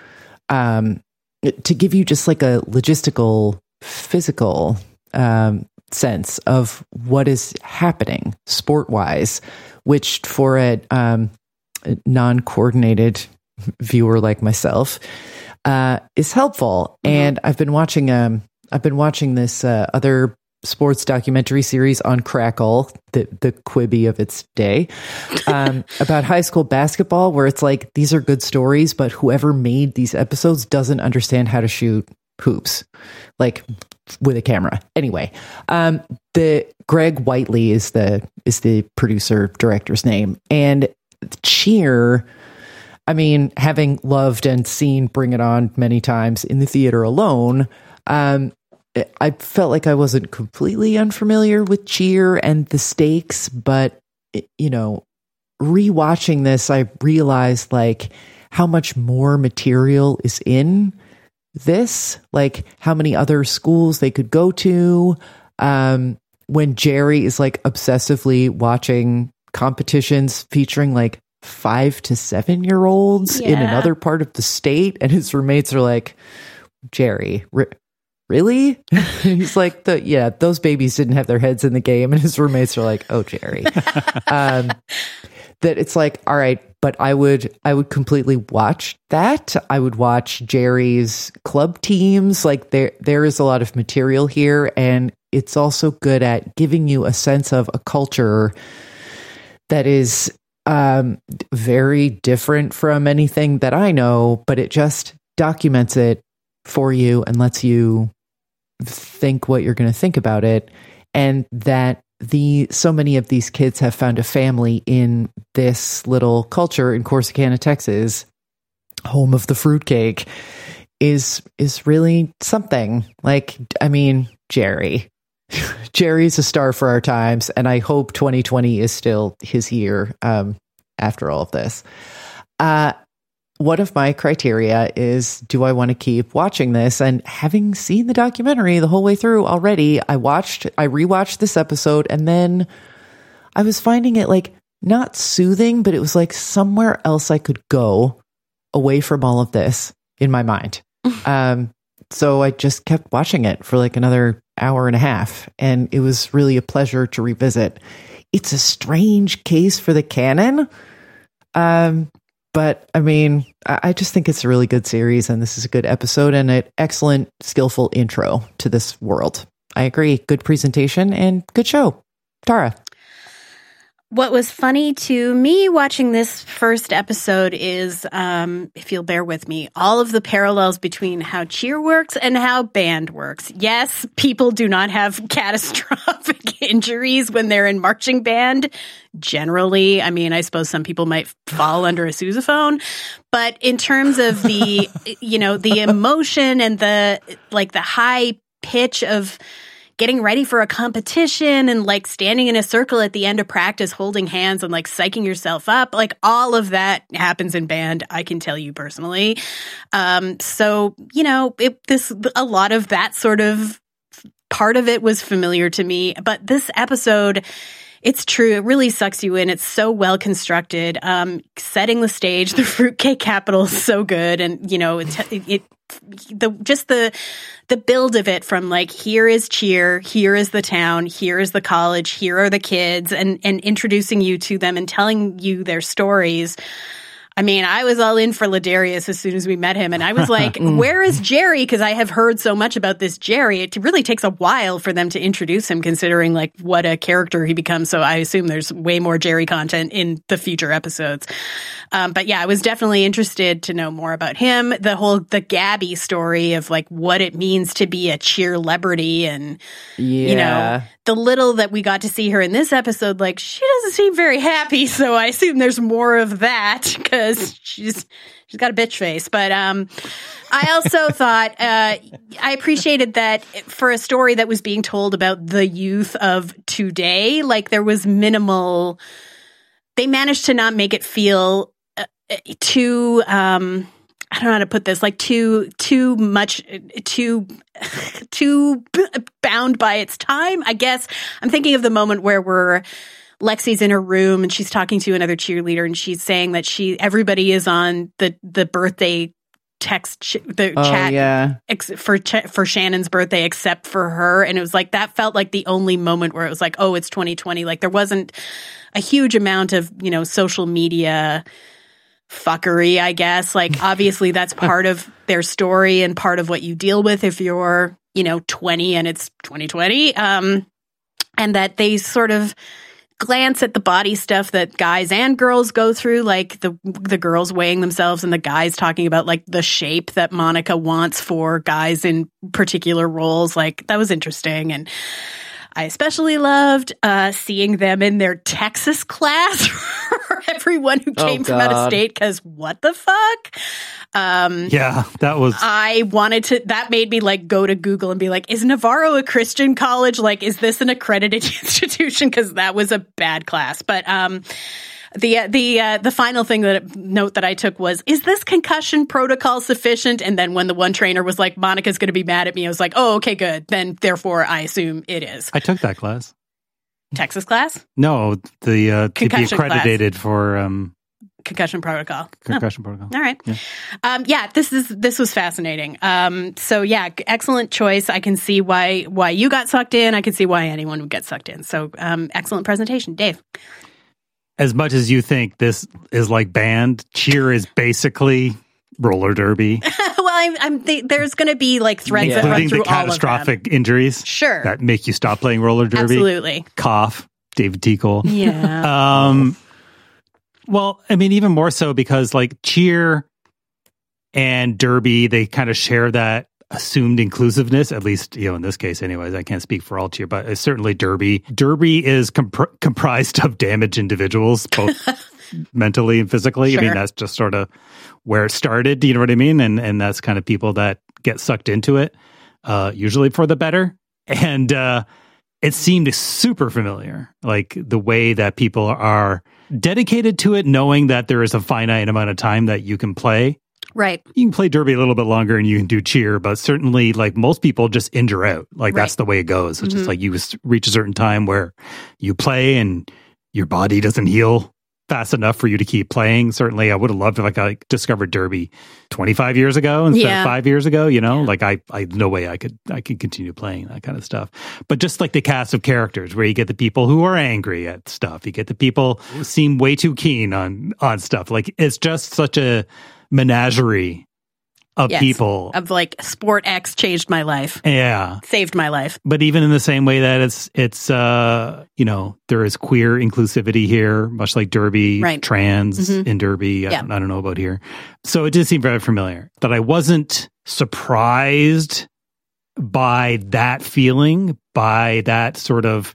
[SPEAKER 7] to give you just like a logistical, physical sense of what is happening sport-wise, which for a non-coordinated viewer like myself is helpful. Mm-hmm. And I've been watching this other sports documentary series on Crackle, the Quibi of its day, about high school basketball, where it's like, these are good stories, but whoever made these episodes doesn't understand how to shoot hoops, like with a camera. Anyway, the Greg Whiteley is the producer director's name, and Cheer, I mean, having loved and seen Bring It On many times in the theater alone, I felt like I wasn't completely unfamiliar with Cheer and the stakes, but, you know, rewatching this, I realized like how much more material is in this, like how many other schools they could go to. When Jerry is like obsessively watching competitions featuring like 5 to 7 year olds in another part of the state, and his roommates are like, Jerry, really? He's like, those babies didn't have their heads in the game. And his roommates are like, oh, Jerry. That it's like, all right, but I would completely watch that. I would watch Jerry's club teams. Like there is a lot of material here, and it's also good at giving you a sense of a culture that is very different from anything that I know, but it just documents it for you and lets you think what you're going to think about it. And that so many of these kids have found a family in this little culture in Corsicana, Texas, home of the fruitcake, is really something. Like, I mean, Jerry's a star for our times, and I hope 2020 is still his year after all of this. One of my criteria is, do I want to keep watching this? And having seen the documentary the whole way through already, I rewatched this episode, and then I was finding it like not soothing, but it was like somewhere else I could go away from all of this in my mind. So I just kept watching it for like another hour and a half, and it was really a pleasure to revisit. It's a strange case for the canon. But I mean, I just think it's a really good series, and this is a good episode and an excellent, skillful intro to this world. I agree. Good presentation and good show. Tara.
[SPEAKER 5] What was funny to me watching this first episode is, if you'll bear with me, all of the parallels between how cheer works and how band works. Yes, people do not have catastrophic injuries when they're in marching band. Generally, I mean, I suppose some people might fall under a sousaphone, but in terms of the, the emotion and the high pitch of getting ready for a competition and like standing in a circle at the end of practice, holding hands and like psyching yourself up. Like all of that happens in band, I can tell you personally. So, you know, a lot of that sort of part of it was familiar to me. But this episode, it's true. It really sucks you in. It's so well constructed. Setting the stage, the fruitcake capital is so good. And, you know, the build of it from like, here is cheer, here is the town, here is the college, here are the kids, and introducing you to them and telling you their stories. I mean, I was all in for Ladarius as soon as we met him. And I was like, where is Jerry? Because I have heard so much about this Jerry. It really takes a while for them to introduce him, considering like what a character he becomes. So I assume there's way more Jerry content in the future episodes. But yeah, I was definitely interested to know more about him. The Gabby story of like what it means to be a cheerlebrity and, you know, the little that we got to see her in this episode, like she doesn't seem very happy. So I assume there's more of that because she's got a bitch face. But I also thought I appreciated that for a story that was being told about the youth of today, like there was minimal. They managed to not make it feel too. I don't know how to put this, like too bound by its time, I guess. I'm thinking of the moment where Lexi's in her room and she's talking to another cheerleader and she's saying that everybody is on the birthday text, chat for Shannon's birthday except for her. And it was like, that felt like the only moment where it was like, oh, it's 2020. Like there wasn't a huge amount of, you know, social media fuckery, I guess. Like, obviously that's part of their story and part of what you deal with if you're, you know, 20 and it's 2020. And that they sort of glance at the body stuff that guys and girls go through, like the girls weighing themselves and the guys talking about like the shape that Monica wants for guys in particular roles. Like that was interesting. And I especially loved seeing them in their Texas class for everyone who came from out of state, because what the fuck?
[SPEAKER 4] Yeah, that was...
[SPEAKER 5] I wanted to... That made me like go to Google and be like, is Navarro a Christian college? Like, is this an accredited institution? Because that was a bad class. But the final note that I took was, is this concussion protocol sufficient? And then when the one trainer was like, Monica's going to be mad at me, I was like, oh, okay, good. Then therefore I assume it is.
[SPEAKER 4] I took that class.
[SPEAKER 5] Texas class?
[SPEAKER 4] No, to be accredited class. For
[SPEAKER 5] concussion protocol.
[SPEAKER 4] Concussion protocol.
[SPEAKER 5] All right. Yeah. This was fascinating. So yeah, excellent choice. I can see why you got sucked in. I can see why anyone would get sucked in. So excellent presentation, Dave.
[SPEAKER 4] As much as you think this is like band, cheer is basically roller derby.
[SPEAKER 5] Well, there's going to be like threads that run through
[SPEAKER 4] the catastrophic
[SPEAKER 5] injuries.
[SPEAKER 4] Sure. That make you stop playing roller derby.
[SPEAKER 5] Absolutely.
[SPEAKER 4] Cough. David T. Cole.
[SPEAKER 5] Yeah.
[SPEAKER 4] Well, I mean, even more so because like cheer and derby, they kind of share that assumed inclusiveness, at least, you know, in this case anyways. I can't speak for all cheer, but it's certainly derby. Derby is comprised of damaged individuals, both mentally and physically. Sure. I mean, that's just sort of where it started, you know what I mean? And that's kind of people that get sucked into it, usually for the better. And it seemed super familiar, like the way that people are dedicated to it, knowing that there is a finite amount of time that you can play.
[SPEAKER 5] Right.
[SPEAKER 4] You can play derby a little bit longer and you can do cheer, but certainly like most people just injure out. Like that's the way it goes. It's just like you reach a certain time where you play and your body doesn't heal fast enough for you to keep playing. Certainly I would have loved if I discovered derby 25 years ago instead of 5 years ago, you know, like I no way I could continue playing that kind of stuff. But just like the cast of characters where you get the people who are angry at stuff, you get the people who seem way too keen on stuff. Like it's just such a menagerie of people.
[SPEAKER 5] Of like, Sport X changed my life.
[SPEAKER 4] Yeah.
[SPEAKER 5] Saved my life.
[SPEAKER 4] But even in the same way that it's you know, there is queer inclusivity here, much like derby, trans in derby. I don't know about here. So it did seem very familiar. That I wasn't surprised by that feeling, by that sort of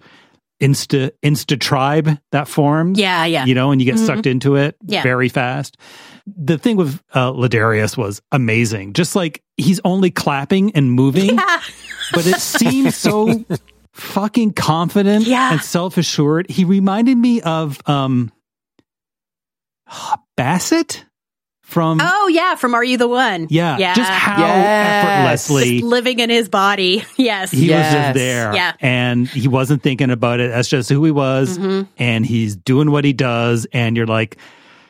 [SPEAKER 4] Insta tribe that forms.
[SPEAKER 5] Yeah.
[SPEAKER 4] You know, and you get sucked into it very fast. The thing with Ladarius was amazing. Just like he's only clapping and moving, but it seems so fucking confident and self-assured. He reminded me of Bassett from
[SPEAKER 5] from Are You the One?
[SPEAKER 4] Yeah. Just how effortlessly
[SPEAKER 5] just living in his body. Yes.
[SPEAKER 4] He was just there.
[SPEAKER 5] Yeah.
[SPEAKER 4] And he wasn't thinking about it. That's just who he was. And he's doing what he does. And you're like,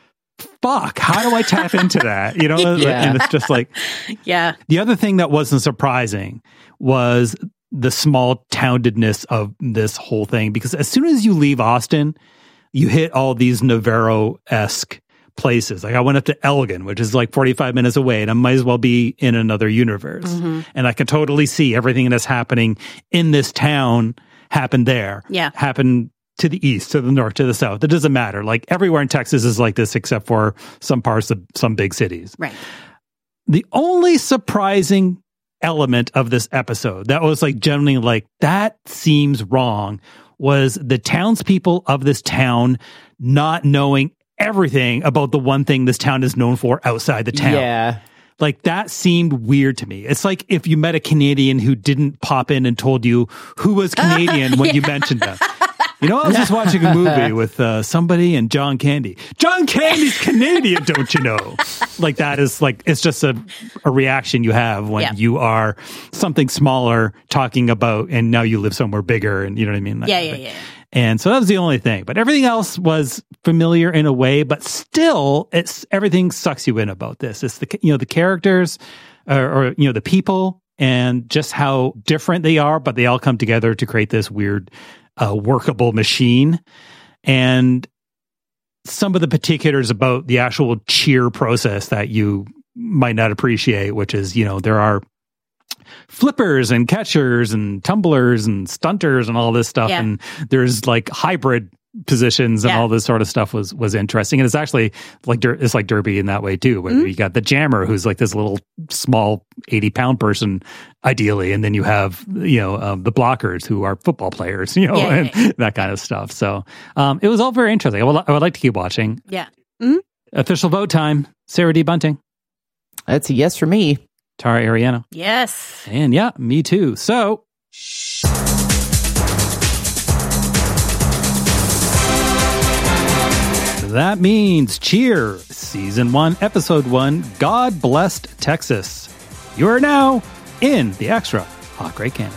[SPEAKER 4] fuck, how do I tap into that? You know? And it's just like, The other thing that wasn't surprising was the small townedness of this whole thing. Because as soon as you leave Austin, you hit all these Navarro-esque places. Like I went up to Elgin, which is like 45 minutes away, and I might as well be in another universe. And I can totally see everything that's happening in this town happened there. Happened to the east, to the north, to the south. It doesn't matter. Like everywhere in Texas is like this except for some parts of some big cities.
[SPEAKER 5] Right.
[SPEAKER 4] The only surprising element of this episode that was like generally like, that seems wrong, was the townspeople of this town not knowing everything about the one thing this town is known for outside the town.
[SPEAKER 7] Yeah.
[SPEAKER 4] Like that seemed weird to me. It's like if you met a Canadian who didn't pop in and told you who was Canadian when you mentioned them. You know, I was just watching a movie with somebody and John Candy. John Candy's Canadian, don't you know? Like that is like, it's just a reaction you have when you are something smaller talking about, and now you live somewhere bigger, and you know what I mean?
[SPEAKER 5] Yeah.
[SPEAKER 4] And so that was the only thing. But everything else was familiar in a way, but still, everything sucks you in about this. It's the characters or the people and just how different they are, but they all come together to create this weird workable machine. And some of the particulars about the actual cheer process that you might not appreciate, which is, there are flippers and catchers and tumblers and stunters and all this stuff.
[SPEAKER 5] Yeah.
[SPEAKER 4] And there's like hybrid positions and all this sort of stuff was interesting. And it's actually like, it's like Derby in that way too, where you got the jammer who's like this little small 80-pound person ideally. And then you have, the blockers who are football players, and that kind of stuff. So it was all very interesting. I would like to keep watching.
[SPEAKER 5] Yeah.
[SPEAKER 4] Official vote time. Sarah D. Bunting.
[SPEAKER 7] That's a yes for me.
[SPEAKER 4] Tara Ariano.
[SPEAKER 5] Yes.
[SPEAKER 4] And me too. So that means Cheer, Season 1, Episode 1, God Blessed Texas. You are now in the Extra Hot Great Canon.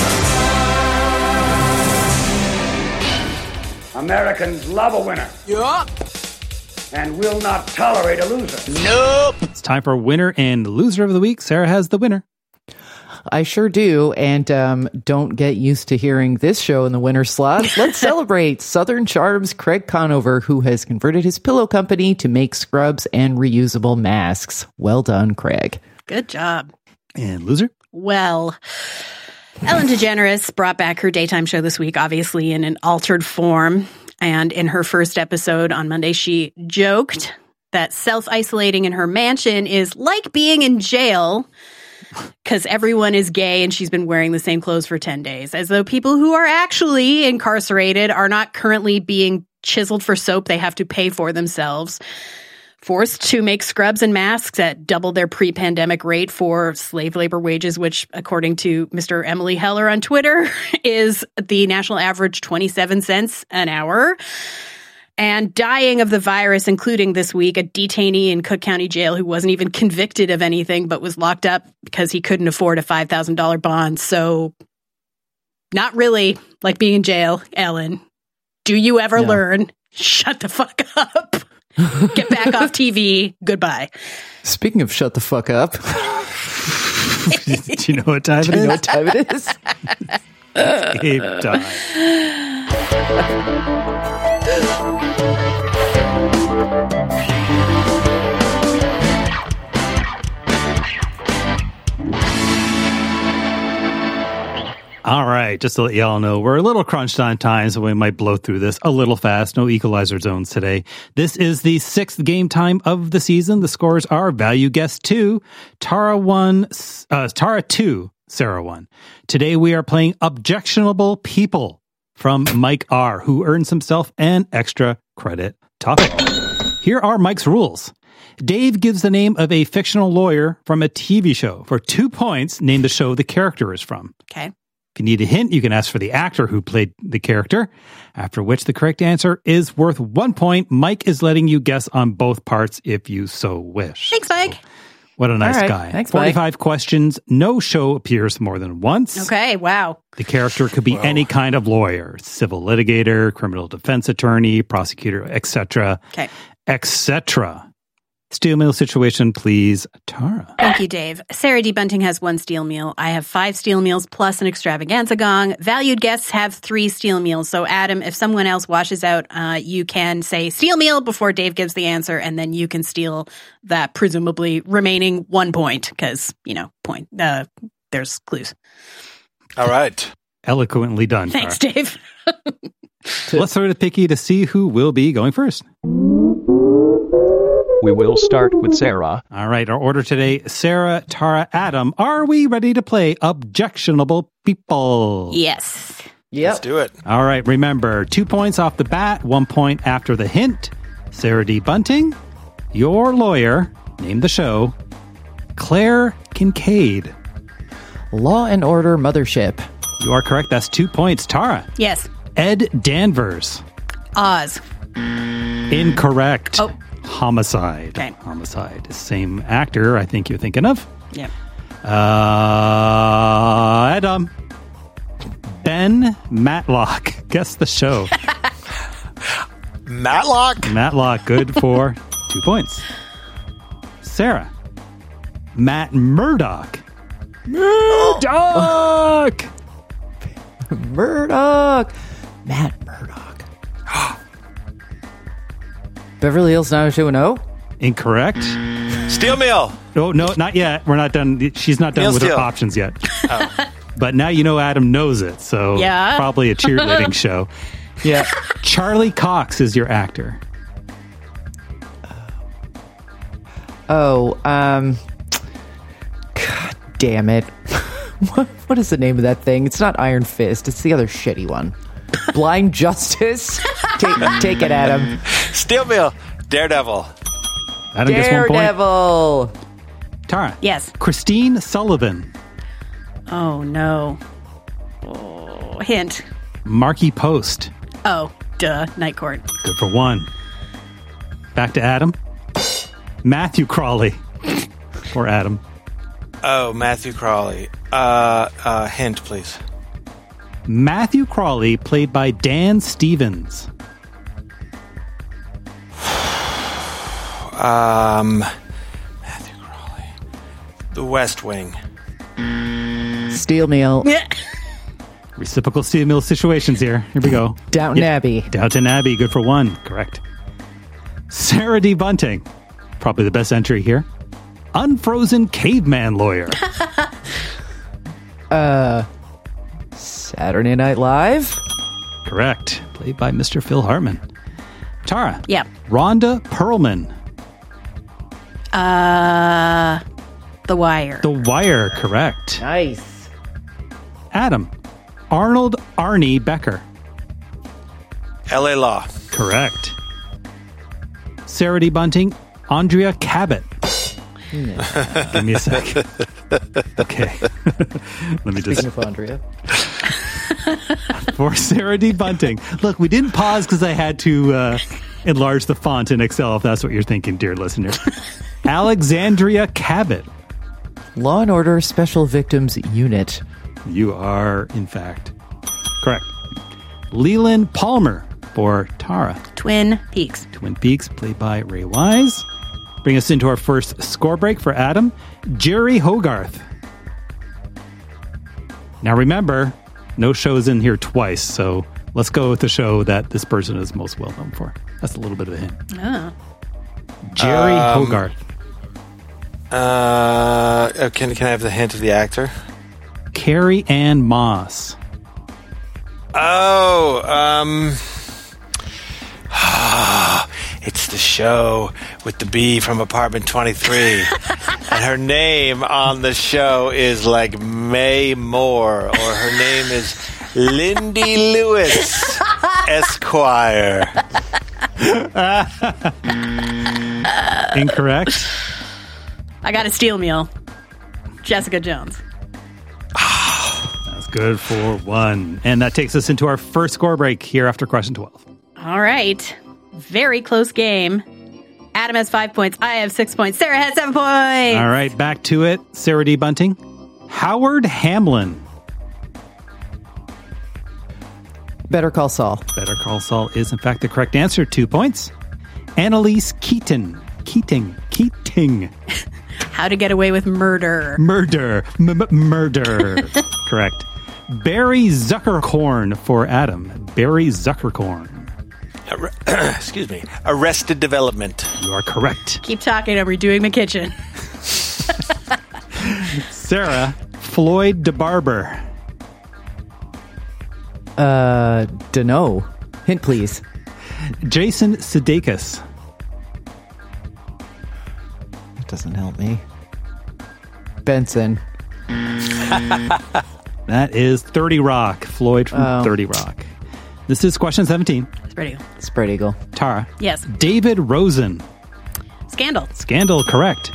[SPEAKER 12] Americans love a winner.
[SPEAKER 13] Yup.
[SPEAKER 12] And will not tolerate a loser.
[SPEAKER 13] Nope.
[SPEAKER 4] It's time for Winner and Loser of the Week. Sarah has the winner.
[SPEAKER 7] I sure do, and don't get used to hearing this show in the winner slot. Let's celebrate Southern Charms' Craig Conover, who has converted his pillow company to make scrubs and reusable masks. Well done, Craig.
[SPEAKER 5] Good job.
[SPEAKER 4] And loser?
[SPEAKER 5] Well, Ellen DeGeneres brought back her daytime show this week, obviously in an altered form. And in her first episode on Monday, she joked that self-isolating in her mansion is like being in jail because everyone is gay and she's been wearing the same clothes for 10 days, as though people who are actually incarcerated are not currently being chiseled for soap they have to pay for themselves. Forced to make scrubs and masks at double their pre-pandemic rate for slave labor wages, which, according to Mr. Emily Heller on Twitter, is the national average 27 cents an hour. And dying of the virus, including this week, a detainee in Cook County Jail who wasn't even convicted of anything but was locked up because he couldn't afford a $5,000 bond. So not really like being in jail, Ellen. Do you ever learn? Shut the fuck up. Get back off TV. Goodbye.
[SPEAKER 7] Speaking of shut the fuck up.
[SPEAKER 4] Do you know what time it is?
[SPEAKER 7] Do you know what time it is?
[SPEAKER 4] It's game time. All right, just to let y'all know, we're a little crunched on time, so we might blow through this a little fast. No equalizer zones today. This is the 6th game time of the season. The scores are Value Guess 2, Tara 2, Sarah 1. Today we are playing Objectionable People from Mike R., who earns himself an extra credit topic. Here are Mike's rules. Dave gives the name of a fictional lawyer from a TV show. For 2 points, name the show the character is from.
[SPEAKER 5] Okay.
[SPEAKER 4] If you need a hint, you can ask for the actor who played the character, after which the correct answer is worth 1 point. Mike is letting you guess on both parts if you so wish.
[SPEAKER 5] Thanks, Mike.
[SPEAKER 4] So, what a nice
[SPEAKER 7] All right.
[SPEAKER 4] guy.
[SPEAKER 7] Thanks,
[SPEAKER 4] 45 questions. No show appears more than once.
[SPEAKER 5] Okay, wow.
[SPEAKER 4] The character could be any kind of lawyer, civil litigator, criminal defense attorney, prosecutor, etc.
[SPEAKER 5] Okay.
[SPEAKER 4] Etc. Steel meal situation, please, Tara.
[SPEAKER 5] Thank you, Dave. Sarah D. Bunting has 1 steel meal. I have 5 steel meals plus an extravaganza gong. Valued guests have 3 steel meals. So, Adam, if someone else washes out, you can say steel meal before Dave gives the answer, and then you can steal that presumably remaining 1 point because, point. There's clues.
[SPEAKER 6] All right.
[SPEAKER 4] Eloquently done, Tara.
[SPEAKER 5] Thanks, Dave.
[SPEAKER 4] Let's throw to Picky to see who will be going first.
[SPEAKER 13] We will start with Sarah.
[SPEAKER 4] All right, our order today, Sarah, Tara, Adam. Are we ready to play Objectionable People?
[SPEAKER 5] Yes.
[SPEAKER 7] Yep.
[SPEAKER 6] Let's do it.
[SPEAKER 4] All right, remember, 2 points off the bat, 1 point after the hint. Sarah D. Bunting, your lawyer, name the show, Claire Kincaid.
[SPEAKER 7] Law and Order Mothership.
[SPEAKER 4] You are correct, that's 2 points. Tara.
[SPEAKER 5] Yes.
[SPEAKER 4] Ed Danvers.
[SPEAKER 5] Oz.
[SPEAKER 4] Incorrect.
[SPEAKER 5] Oh.
[SPEAKER 4] Homicide.
[SPEAKER 5] Okay.
[SPEAKER 4] Homicide. Same actor I think you're thinking of.
[SPEAKER 5] Yep.
[SPEAKER 4] Adam. Ben Matlock. Guess the show.
[SPEAKER 6] Matlock?
[SPEAKER 4] Matlock, good for 2 points. Sarah. Matt Murdock. Murdock!
[SPEAKER 7] Murdoch. Matt Murdock. Beverly Hills 90210?
[SPEAKER 4] Incorrect.
[SPEAKER 6] Steel meal.
[SPEAKER 4] Oh, no, not yet. We're not done. She's not done
[SPEAKER 6] Meal
[SPEAKER 4] with her
[SPEAKER 6] steal.
[SPEAKER 4] options yet. But now you know Adam knows it, so
[SPEAKER 5] Yeah.
[SPEAKER 4] probably a cheerleading show. Yeah. Charlie Cox is your actor.
[SPEAKER 7] God damn it. What is the name of that thing? It's not Iron Fist. It's the other shitty one. Blind Justice? Take it, Adam.
[SPEAKER 6] Steel meal. Daredevil.
[SPEAKER 4] Adam gets 1 point.
[SPEAKER 7] Daredevil.
[SPEAKER 4] Tara.
[SPEAKER 5] Yes.
[SPEAKER 4] Christine Sullivan.
[SPEAKER 5] Oh, no. Oh, hint.
[SPEAKER 4] Marky Post.
[SPEAKER 5] Oh, duh. Night Court.
[SPEAKER 4] Good for 1. Back to Adam. Matthew Crawley. Or Adam.
[SPEAKER 6] Oh, Matthew Crawley. Hint, please.
[SPEAKER 4] Matthew Crawley, played by Dan Stevens.
[SPEAKER 6] Matthew Crawley. The West Wing.
[SPEAKER 7] Steel Meal.
[SPEAKER 4] Reciprocal steel mill situations here. Here we go.
[SPEAKER 7] Downton Abbey.
[SPEAKER 4] Downton Abbey, good for 1. Correct. Sarah D. Bunting. Probably the best entry here. Unfrozen caveman lawyer.
[SPEAKER 7] Saturday Night Live.
[SPEAKER 4] Correct. Played by Mr. Phil Hartman. Tara.
[SPEAKER 5] Yeah.
[SPEAKER 4] Rhonda Perlman.
[SPEAKER 5] The Wire.
[SPEAKER 4] The Wire. Correct.
[SPEAKER 7] Nice.
[SPEAKER 4] Adam. Arnold Arnie Becker.
[SPEAKER 6] L.A. Law.
[SPEAKER 4] Correct. Sarah D. Bunting. Andrea Cabot. Give me a sec. Okay. Let me just...
[SPEAKER 7] Speaking of Andrea.
[SPEAKER 4] For Sarah D. Bunting. Look, we didn't pause because I had to enlarge the font in Excel, if that's what you're thinking, dear listener. Alexandria Cabot.
[SPEAKER 7] Law and Order Special Victims Unit.
[SPEAKER 4] You are, in fact, correct. Leland Palmer for Tara.
[SPEAKER 5] Twin Peaks.
[SPEAKER 4] Twin Peaks, played by Ray Wise. Bring us into our first score break for Adam. Jerry Hogarth. Now remember, no show's in here twice, so let's go with the show that this person is most well known for. That's a little bit of a hint.
[SPEAKER 5] Oh.
[SPEAKER 4] Jerry Hogarth.
[SPEAKER 6] Can I have the hint of the actor?
[SPEAKER 4] Carrie Ann Moss.
[SPEAKER 6] It's the show with the bee from Apartment 23. And her name on the show is like May Moore, or her name is Lindy Lewis Esquire.
[SPEAKER 4] Incorrect.
[SPEAKER 5] I got a steel meal. Jessica Jones.
[SPEAKER 4] That's good for 1. And that takes us into our first score break here after question 12.
[SPEAKER 5] All right. Very close game. Adam has 5 points. I have 6 points. Sarah has 7 points.
[SPEAKER 4] All right, back to it. Sarah D. Bunting. Howard Hamlin.
[SPEAKER 7] Better Call Saul.
[SPEAKER 4] Better Call Saul is, in fact, the correct answer. 2 points. Annalise Keating. Keating.
[SPEAKER 5] How to Get Away with Murder.
[SPEAKER 4] Murder. Correct. Barry Zuckerkorn for Adam. Barry Zuckerkorn.
[SPEAKER 6] Excuse me. Arrested Development.
[SPEAKER 4] You are correct.
[SPEAKER 5] Keep talking. I'm redoing my kitchen.
[SPEAKER 4] Sarah. Floyd DeBarber.
[SPEAKER 7] Dunno. Hint, please.
[SPEAKER 4] Jason Sudeikis.
[SPEAKER 7] That doesn't help me. Benson.
[SPEAKER 4] That is 30 Rock. Floyd from 30 Rock. This is question 17.
[SPEAKER 7] Spread Eagle.
[SPEAKER 4] Tara.
[SPEAKER 5] Yes.
[SPEAKER 4] David Rosen.
[SPEAKER 5] Scandal.
[SPEAKER 4] Scandal, correct.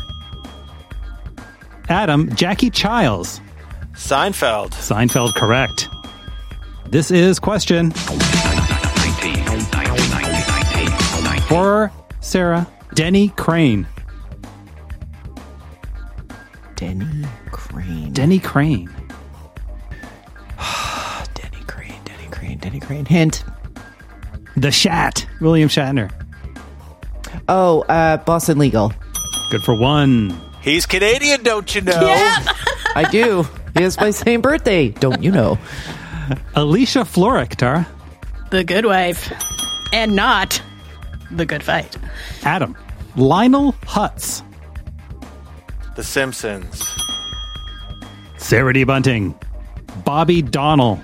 [SPEAKER 4] Adam. Jackie Chiles.
[SPEAKER 6] Seinfeld.
[SPEAKER 4] Seinfeld, correct. This is question 19. For Sarah. Denny Crane.
[SPEAKER 7] Denny Crane.
[SPEAKER 4] Denny Crane.
[SPEAKER 7] Denny Crane. Hint.
[SPEAKER 4] The Shat. William Shatner.
[SPEAKER 7] Oh, Boston Legal.
[SPEAKER 4] Good for 1.
[SPEAKER 6] He's Canadian, don't you know?
[SPEAKER 5] Yeah.
[SPEAKER 7] I do. He has my same birthday. Don't you know?
[SPEAKER 4] Alicia Florrick, Tara.
[SPEAKER 5] The Good Wife. And not The Good Fight.
[SPEAKER 4] Adam. Lionel Hutz.
[SPEAKER 6] The Simpsons.
[SPEAKER 4] Sarah D. Bunting. Bobby Donnell.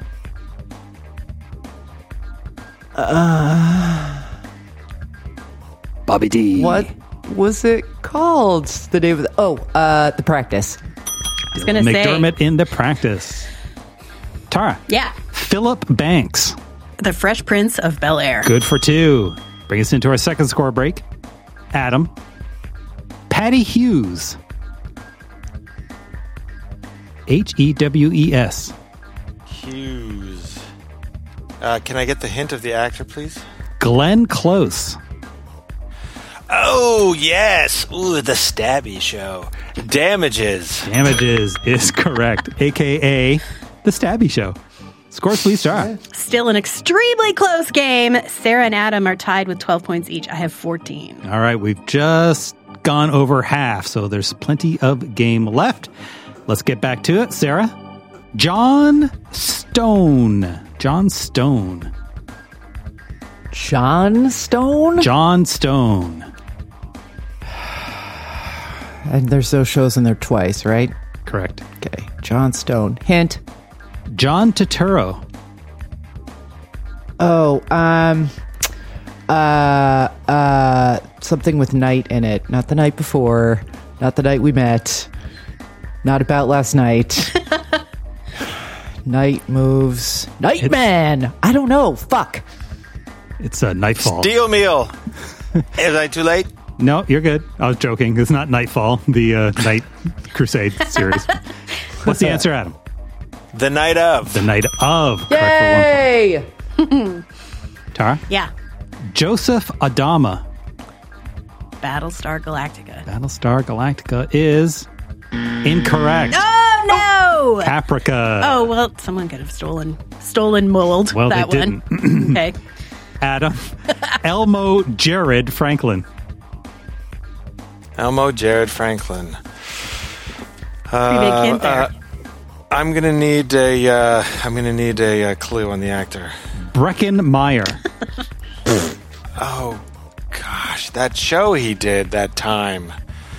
[SPEAKER 4] Bobby D.
[SPEAKER 7] What was it called? The name of The Practice.
[SPEAKER 5] I was going to say.
[SPEAKER 4] McDermott in The Practice. Tara.
[SPEAKER 5] Yeah.
[SPEAKER 4] Philip Banks.
[SPEAKER 5] The Fresh Prince of Bel-Air.
[SPEAKER 4] Good for 2. Bring us into our second score break. Adam. Patty Hughes. Hewes.
[SPEAKER 6] Hughes. Can I get the hint of the actor, please?
[SPEAKER 4] Glenn Close.
[SPEAKER 6] Oh, yes. Ooh, The Stabby Show. Damages.
[SPEAKER 4] Damages is correct, a.k.a. The Stabby Show. Scores, please, Tara.
[SPEAKER 5] Still an extremely close game. Sarah and Adam are tied with 12 points each. I have 14.
[SPEAKER 4] All right, we've just gone over half, so there's plenty of game left. Let's get back to it. Sarah? John Stone.
[SPEAKER 7] John Stone? John Stone. And there's those shows in there twice, right?
[SPEAKER 4] Correct.
[SPEAKER 7] Okay. John Stone. Hint.
[SPEAKER 4] John Turturro.
[SPEAKER 7] Oh, something with night in it. Not the night before. Not the night we met. Not about last night. Night moves. Nightman! I don't know. Fuck.
[SPEAKER 4] It's Nightfall.
[SPEAKER 6] Steel Meal. Is I too late?
[SPEAKER 4] No, you're good. I was joking. It's not Nightfall, the Night Crusade series. What's the answer, Adam?
[SPEAKER 6] The Night of.
[SPEAKER 4] The Night of.
[SPEAKER 7] Yay!
[SPEAKER 4] Correct for 1 point. Tara?
[SPEAKER 5] Yeah.
[SPEAKER 4] Joseph Adama.
[SPEAKER 5] Battlestar Galactica.
[SPEAKER 4] Battlestar Galactica is incorrect.
[SPEAKER 5] Oh, no!
[SPEAKER 4] Paprika.
[SPEAKER 5] Oh, well, someone could have stolen mold.
[SPEAKER 4] Well,
[SPEAKER 5] that
[SPEAKER 4] they
[SPEAKER 5] one.
[SPEAKER 4] didn't.
[SPEAKER 5] Okay.
[SPEAKER 4] Adam. Elmo Jared Franklin.
[SPEAKER 6] Elmo Jared Franklin.
[SPEAKER 5] Pretty big hint there.
[SPEAKER 6] I'm gonna need a clue on the actor.
[SPEAKER 4] Breckin Meyer.
[SPEAKER 6] Oh gosh, that show he did that time.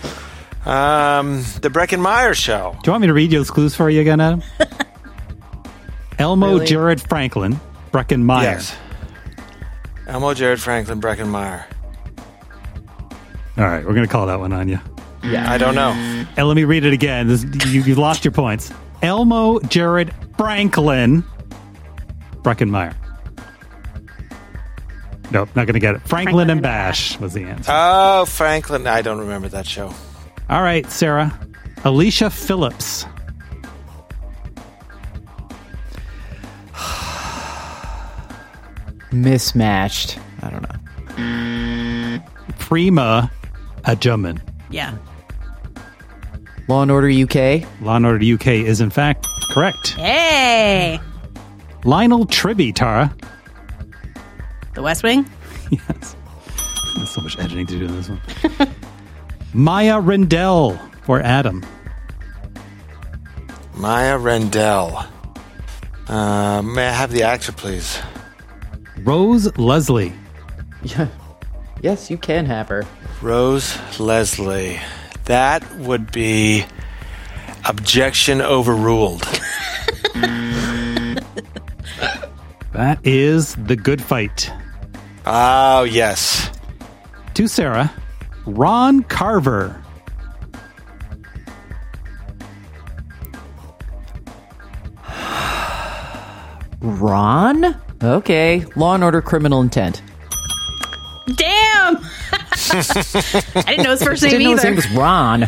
[SPEAKER 6] The Breckin Meyer Show.
[SPEAKER 4] Do you want me to read those clues for you again, Adam? Elmo
[SPEAKER 7] Really?
[SPEAKER 4] Jared Franklin. Breckin Meyer.
[SPEAKER 6] Yes. Elmo Jared Franklin. Breckin Meyer.
[SPEAKER 4] All right, we're gonna call that one on you.
[SPEAKER 6] Yeah, I don't know.
[SPEAKER 4] And let me read it again. You lost your points. Elmo Jared Franklin. Breckin Meyer. Nope, not going to get it. Franklin and Bash was the answer.
[SPEAKER 6] Oh, Franklin. I don't remember that show.
[SPEAKER 4] All right, Sarah. Alicia Phillips.
[SPEAKER 7] Mismatched. I don't know.
[SPEAKER 4] Prima Adjuman.
[SPEAKER 5] Yeah.
[SPEAKER 7] Law and Order UK.
[SPEAKER 4] Law and Order UK is in fact correct.
[SPEAKER 5] Hey!
[SPEAKER 4] Lionel Tribby, Tara.
[SPEAKER 5] The West Wing?
[SPEAKER 4] Yes. There's so much editing to do in this one. Maya Rendell for Adam.
[SPEAKER 6] Maya Rendell. May I have the actor, please?
[SPEAKER 4] Rose Leslie.
[SPEAKER 7] Yeah. Yes, you can have her.
[SPEAKER 6] Rose Leslie. That would be objection overruled.
[SPEAKER 4] That is The Good Fight.
[SPEAKER 6] Oh, yes.
[SPEAKER 4] To Sarah, Ron Carver.
[SPEAKER 7] Ron? Okay. Law and Order Criminal Intent.
[SPEAKER 5] Damn! I didn't know his first name
[SPEAKER 7] Didn't know his
[SPEAKER 5] either.
[SPEAKER 7] name was Ron.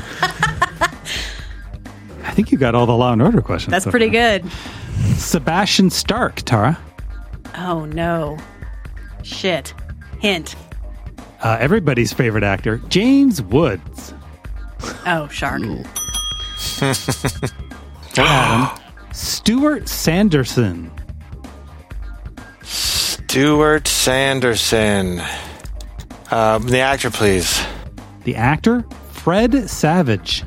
[SPEAKER 4] I think you got all the Law and Order questions.
[SPEAKER 5] That's
[SPEAKER 4] so
[SPEAKER 5] pretty
[SPEAKER 4] far.
[SPEAKER 5] good.
[SPEAKER 4] Sebastian Stark, Tara.
[SPEAKER 5] Oh, no. Shit. Hint.
[SPEAKER 4] Everybody's favorite actor, James Woods.
[SPEAKER 5] Oh, shark.
[SPEAKER 4] Adam. Stuart Sanderson.
[SPEAKER 6] Stuart Sanderson. The actor, please.
[SPEAKER 4] The actor, Fred Savage.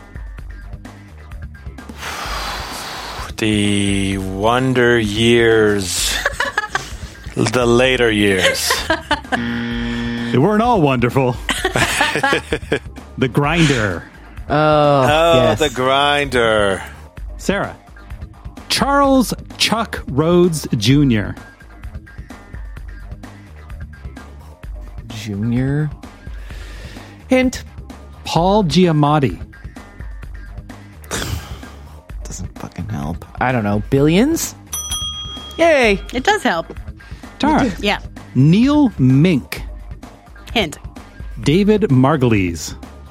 [SPEAKER 6] The Wonder Years. The later years.
[SPEAKER 4] They weren't all wonderful. The Grinder.
[SPEAKER 7] Oh, yes.
[SPEAKER 6] The Grinder.
[SPEAKER 4] Sarah. Charles Chuck Rhodes Jr.
[SPEAKER 7] Junior. Hint.
[SPEAKER 4] Paul Giamatti.
[SPEAKER 7] Doesn't fucking help. I don't know. Billions? Yay.
[SPEAKER 5] It does help.
[SPEAKER 4] Tara.
[SPEAKER 5] Yeah.
[SPEAKER 4] Neil Mink.
[SPEAKER 5] Hint.
[SPEAKER 4] David Margulies.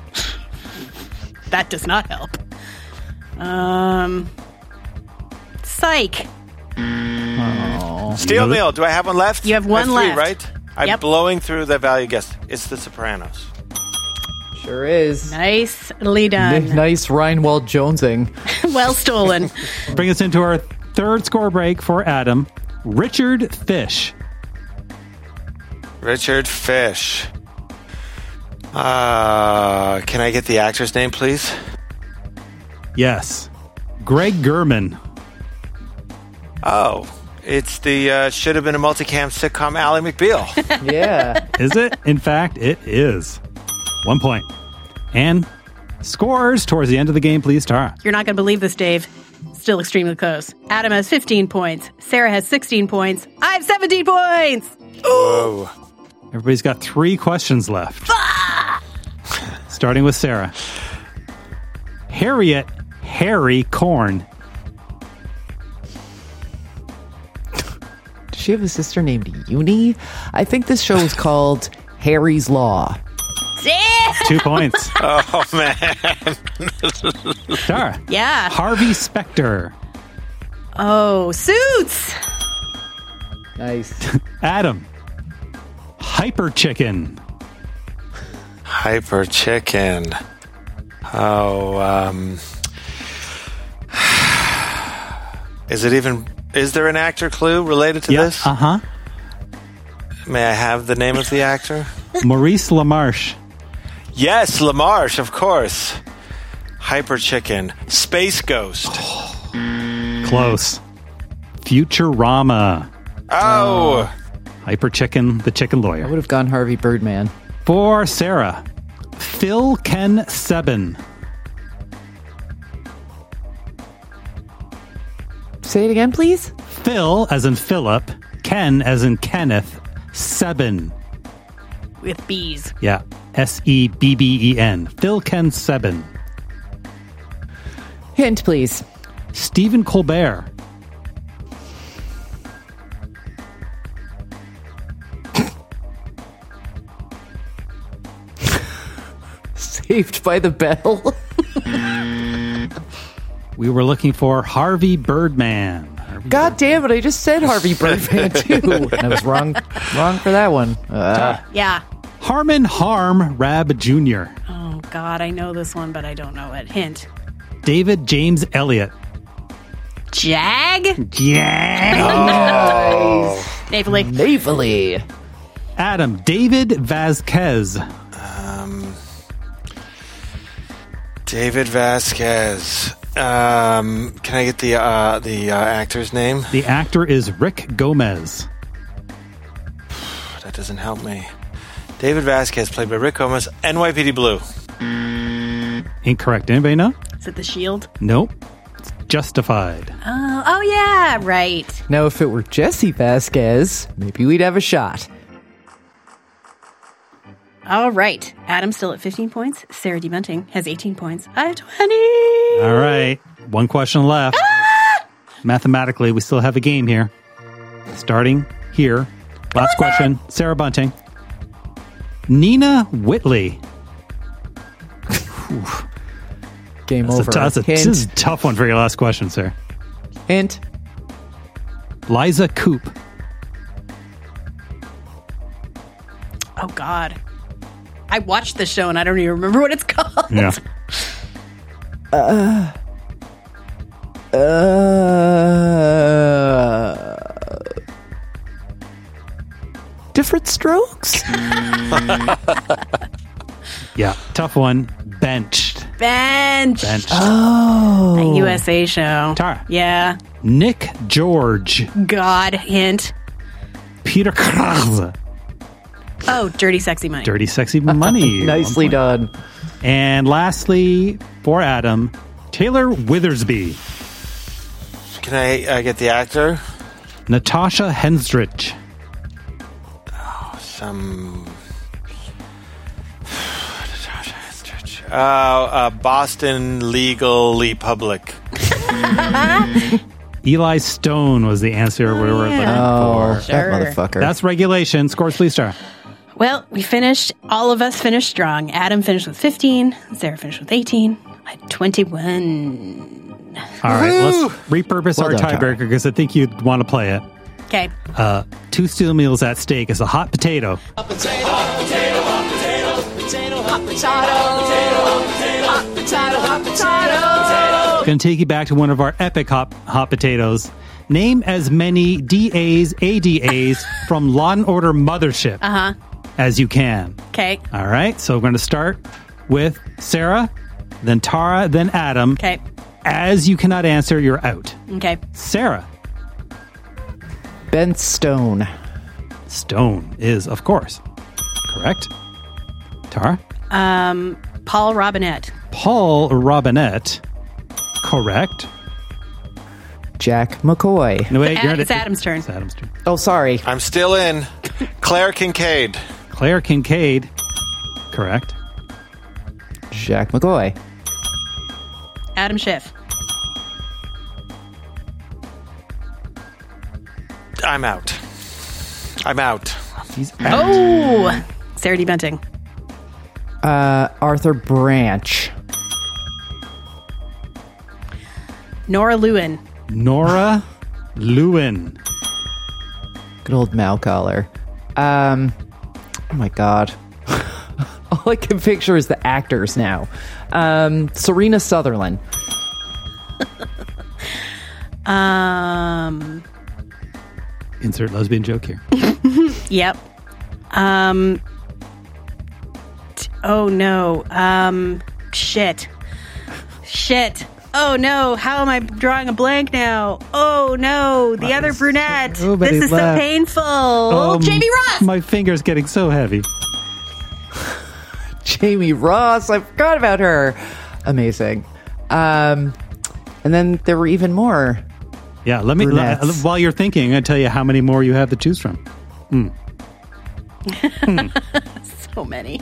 [SPEAKER 5] That does not help. Psych.
[SPEAKER 7] Oh.
[SPEAKER 6] Steel Mill. Do I have one left?
[SPEAKER 5] You have one
[SPEAKER 6] I have
[SPEAKER 5] left.
[SPEAKER 6] three, right? I'm blowing through the value guess. It's The Sopranos.
[SPEAKER 7] Sure is.
[SPEAKER 5] Nicely done.
[SPEAKER 7] Nice Reinwald Jonesing.
[SPEAKER 5] Well stolen.
[SPEAKER 4] Bring us into our third score break for Adam. Richard Fish.
[SPEAKER 6] Richard Fish. Can I get the actor's name, please?
[SPEAKER 4] Yes. Greg German.
[SPEAKER 6] Oh, it's the should have been a multicam sitcom Ally McBeal.
[SPEAKER 7] Yeah.
[SPEAKER 4] Is it? In fact, it is. 1 point. And scores towards the end of the game, please, Tara.
[SPEAKER 5] You're not going to believe this, Dave. Still extremely close. Adam has 15 points. Sarah has 16 points. I have 17 points.
[SPEAKER 6] Whoa.
[SPEAKER 4] Everybody's got 3 questions left. Starting with Sarah. Harriet Harry Korn.
[SPEAKER 7] Does she have a sister named Uni? I think this show is called Harry's Law.
[SPEAKER 4] 2 points.
[SPEAKER 6] Oh, man.
[SPEAKER 4] Tara.
[SPEAKER 5] Yeah.
[SPEAKER 4] Harvey Specter.
[SPEAKER 5] Oh, Suits.
[SPEAKER 7] Nice.
[SPEAKER 4] Adam. Hyper Chicken.
[SPEAKER 6] Hyper Chicken. Oh, is there an actor clue related to this?
[SPEAKER 4] Uh-huh.
[SPEAKER 6] May I have the name of the actor?
[SPEAKER 4] Maurice LaMarche.
[SPEAKER 6] Yes, LaMarche, of course. Hyper Chicken. Space Ghost.
[SPEAKER 4] Close. Futurama.
[SPEAKER 6] Oh.
[SPEAKER 4] Hyper Chicken, the chicken
[SPEAKER 7] I
[SPEAKER 4] lawyer.
[SPEAKER 7] would have gone Harvey Birdman.
[SPEAKER 4] For Sarah. Phil Ken Sebin.
[SPEAKER 7] Say it again, please.
[SPEAKER 4] Phil, as in Philip. Ken, as in Kenneth. Sebin.
[SPEAKER 5] With bees.
[SPEAKER 4] Yeah. S-E-B-B-E-N. Phil Ken Sebin.
[SPEAKER 7] Hint, please.
[SPEAKER 4] Stephen Colbert.
[SPEAKER 7] Saved by the Bell.
[SPEAKER 4] We were looking for Harvey Birdman.
[SPEAKER 7] God damn it! I just said Harvey Birdman too. I was wrong for that one.
[SPEAKER 5] Yeah.
[SPEAKER 4] Harmon Harm Rab Jr.
[SPEAKER 5] Oh, God, I know this one, but I don't know it. Hint.
[SPEAKER 4] David James Elliott.
[SPEAKER 5] Jag?
[SPEAKER 4] Jag.
[SPEAKER 7] Nice.
[SPEAKER 5] Navely.
[SPEAKER 4] Adam, David Vasquez.
[SPEAKER 6] David Vasquez. Can I get the actor's name?
[SPEAKER 4] The actor is Rick Gomez.
[SPEAKER 6] That doesn't help me. David Vasquez, played by Rick Gomez, NYPD Blue.
[SPEAKER 4] Incorrect. Anybody know?
[SPEAKER 5] Is it The Shield?
[SPEAKER 4] Nope. It's Justified.
[SPEAKER 5] Oh, yeah, right.
[SPEAKER 7] Now, if it were Jesse Vasquez, maybe we'd have a shot.
[SPEAKER 5] All right. Adam's still at 15 points. Sarah D. Bunting has 18 points. I have 20.
[SPEAKER 4] All right. One question left. Mathematically, we still have a game here. Starting here. Last question. Sarah Bunting. Nina Whitley.
[SPEAKER 7] Game over.
[SPEAKER 4] This is a tough one for your last question, sir.
[SPEAKER 7] Hint.
[SPEAKER 4] Liza Coop.
[SPEAKER 5] Oh, God. I watched the show and I don't even remember what it's called.
[SPEAKER 4] Yeah.
[SPEAKER 7] Different Strokes?
[SPEAKER 4] Yeah, tough one. Benched.
[SPEAKER 5] Oh. A USA show.
[SPEAKER 4] Tara.
[SPEAKER 5] Yeah.
[SPEAKER 4] Nick George.
[SPEAKER 5] God, hint.
[SPEAKER 4] Peter Krause.
[SPEAKER 5] Oh, Dirty Sexy Money.
[SPEAKER 4] Dirty Sexy Money.
[SPEAKER 7] Nicely done.
[SPEAKER 4] And lastly, for Adam, Taylor Withersby.
[SPEAKER 6] Can I get the actor?
[SPEAKER 4] Natasha Henstridge.
[SPEAKER 6] Boston Legally Public.
[SPEAKER 4] Eli Stone was the answer we were looking for.
[SPEAKER 7] That motherfucker.
[SPEAKER 4] That's regulation. Scores, please, Star.
[SPEAKER 5] Well, we finished. All of us finished strong. Adam finished with 15. Sarah finished with 18. I had 21.
[SPEAKER 4] All right, let's repurpose our tiebreaker because I think you'd want to play it.
[SPEAKER 5] Okay.
[SPEAKER 4] 2 steel meals at stake is a hot potato.
[SPEAKER 14] Hot potato, hot potato, hot potato, potato, hot potato, hot potato, hot potato.
[SPEAKER 4] Going to take you back to one of our epic hot potatoes. Name as many DAs, ADAs from Law and Order Mothership as you can.
[SPEAKER 5] Okay.
[SPEAKER 4] All right, so we're going to start with Sarah, then Tara, then Adam.
[SPEAKER 5] Okay.
[SPEAKER 4] As you cannot answer, you're out.
[SPEAKER 5] Okay.
[SPEAKER 4] Sarah.
[SPEAKER 7] Ben Stone.
[SPEAKER 4] Stone is, of course, correct. Tara?
[SPEAKER 5] Paul Robinette.
[SPEAKER 4] Paul Robinette. Correct.
[SPEAKER 7] Jack McCoy.
[SPEAKER 4] No, wait,
[SPEAKER 5] It's Adam's turn.
[SPEAKER 4] It's Adam's turn.
[SPEAKER 7] Oh, sorry.
[SPEAKER 6] I'm still in. Claire Kincaid.
[SPEAKER 4] Claire Kincaid. Correct.
[SPEAKER 7] Jack McCoy.
[SPEAKER 5] Adam Schiff.
[SPEAKER 6] I'm out.
[SPEAKER 4] He's out.
[SPEAKER 5] Oh! Sarah D. Bunting.
[SPEAKER 7] Arthur Branch.
[SPEAKER 5] Nora Lewin.
[SPEAKER 4] Nora Lewin.
[SPEAKER 7] Good old Mal Collar. Oh my God. All I can picture is the actors now. Serena Sutherland.
[SPEAKER 4] Insert lesbian joke here.
[SPEAKER 5] Yep. Oh no. Shit. Oh no. How am I drawing a blank now? Oh no. The other brunette.
[SPEAKER 4] Nobody
[SPEAKER 5] This is
[SPEAKER 4] laughed.
[SPEAKER 5] so painful. Jamie Ross.
[SPEAKER 4] My finger's getting so heavy.
[SPEAKER 7] Jamie Ross. I forgot about her. Amazing. And then there were even more.
[SPEAKER 4] Yeah, let me. While you're thinking, I'm going to tell you how many more you have to choose from.
[SPEAKER 5] So many.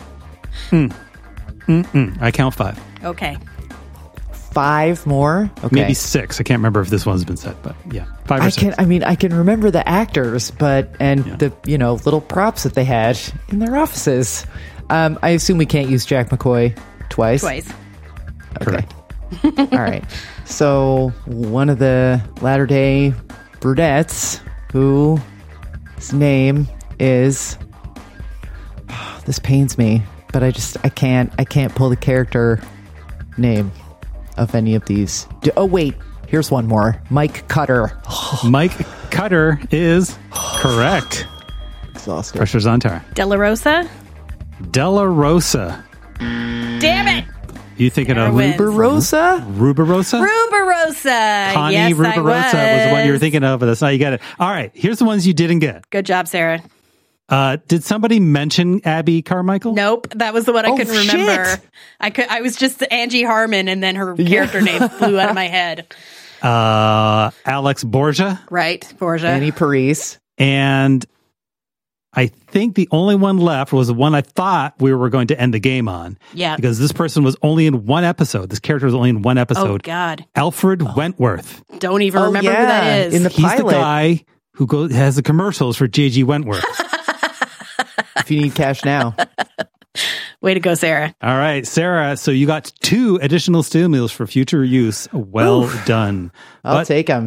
[SPEAKER 4] I count 5.
[SPEAKER 5] Okay.
[SPEAKER 7] 5 more? Okay.
[SPEAKER 4] Maybe 6. I can't remember if this one's been said, but yeah, 5 or 6.
[SPEAKER 7] I can remember the actors, the little props that they had in their offices. I assume we can't use Jack McCoy twice.
[SPEAKER 5] Twice.
[SPEAKER 7] Okay. All right. So one of the Latter-day brunettes whose name is... This pains me, but I can't pull the character name of any of these. Oh, wait. Here's one more. Mike Cutter.
[SPEAKER 4] Mike Cutter is correct.
[SPEAKER 7] Exhausted.
[SPEAKER 4] Pressure's on Tara.
[SPEAKER 5] Della Rosa?
[SPEAKER 4] Della Rosa.
[SPEAKER 5] Damn it!
[SPEAKER 4] You thinking of
[SPEAKER 7] Rubirosa?
[SPEAKER 4] Rubirosa?
[SPEAKER 5] Rubirosa.
[SPEAKER 4] Connie
[SPEAKER 5] yes,
[SPEAKER 4] Rubirosa was the one you were thinking of, but that's not, you got it. All right, here's the ones you didn't get.
[SPEAKER 5] Good job, Sarah.
[SPEAKER 4] Did somebody mention Abby Carmichael?
[SPEAKER 5] Nope, that was the one I couldn't remember. I was just Angie Harmon, and then her character name flew out of my head.
[SPEAKER 4] Alex Borgia.
[SPEAKER 5] Right, Borgia.
[SPEAKER 7] Annie Parise.
[SPEAKER 4] And I think the only one left was the one I thought we were going to end the game on.
[SPEAKER 5] Yeah.
[SPEAKER 4] Because this person was only in one episode. This character was only in one episode.
[SPEAKER 5] Oh, God.
[SPEAKER 4] Alfred Wentworth.
[SPEAKER 5] Don't even remember who that is.
[SPEAKER 7] In the
[SPEAKER 4] He's
[SPEAKER 7] pilot.
[SPEAKER 4] the guy who has the commercials for J.G. Wentworth.
[SPEAKER 7] If you need cash now.
[SPEAKER 5] Way to go, Sarah.
[SPEAKER 4] All right, Sarah. So you got 2 additional stimulus for future use. Well done.
[SPEAKER 7] I'll take them.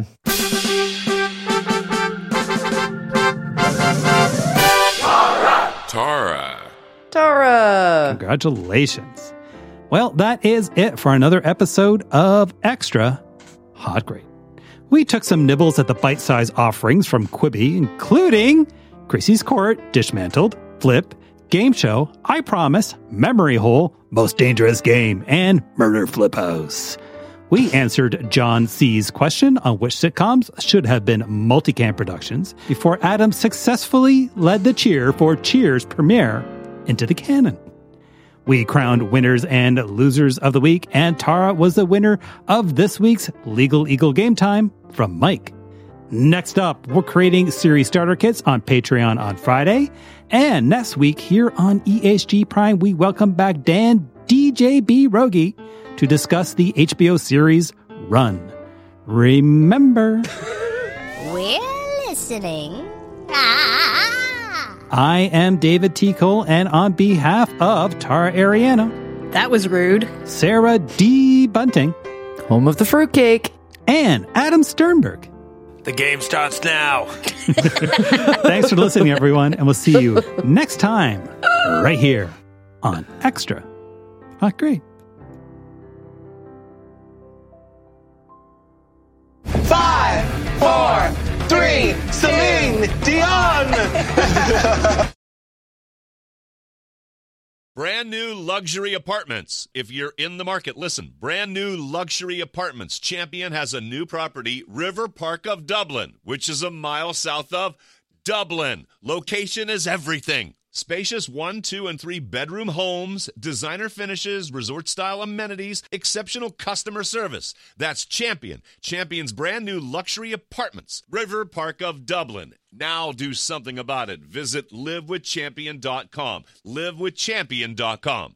[SPEAKER 7] Tara.
[SPEAKER 4] Congratulations. Well, that is it for another episode of Extra Hot Great. We took some nibbles at the bite-sized offerings from Quibi, including Gracie's Court, Dismantled, Flip, Game Show, I Promise, Memory Hole, Most Dangerous Game, and Murder Flip House. We answered John C.'s question on which sitcoms should have been multicam productions before Adam successfully led the cheer for Cheers' premiere into the canon. We crowned winners and losers of the week, and Tara was the winner of this week's Legal Eagle Game Time from Mike. Next up, we're creating series starter kits on Patreon on Friday. And next week here on EHG Prime, we welcome back Dan DJB Rogie to discuss the HBO series Run. Remember,
[SPEAKER 3] We're listening.
[SPEAKER 4] I am David T. Cole, and on behalf of Tara Ariano,
[SPEAKER 5] that was rude,
[SPEAKER 4] Sarah D. Bunting,
[SPEAKER 7] home of the fruitcake,
[SPEAKER 4] and Adam Sternberg.
[SPEAKER 6] The game starts now.
[SPEAKER 4] Thanks for listening, everyone, and we'll see you next time right here on Extra Hot Great.
[SPEAKER 14] 5, 4, 3, Celine Dion!
[SPEAKER 1] Brand new luxury apartments. If you're in the market, listen. Brand new luxury apartments. Champion has a new property, River Park of Dublin, which is a mile south of Dublin. Location is everything. Spacious 1, 2, and 3 bedroom homes, designer finishes, resort-style amenities, exceptional customer service. That's Champion. Champion's brand new luxury apartments, River Park of Dublin. Now do something about it. Visit livewithchampion.com. livewithchampion.com.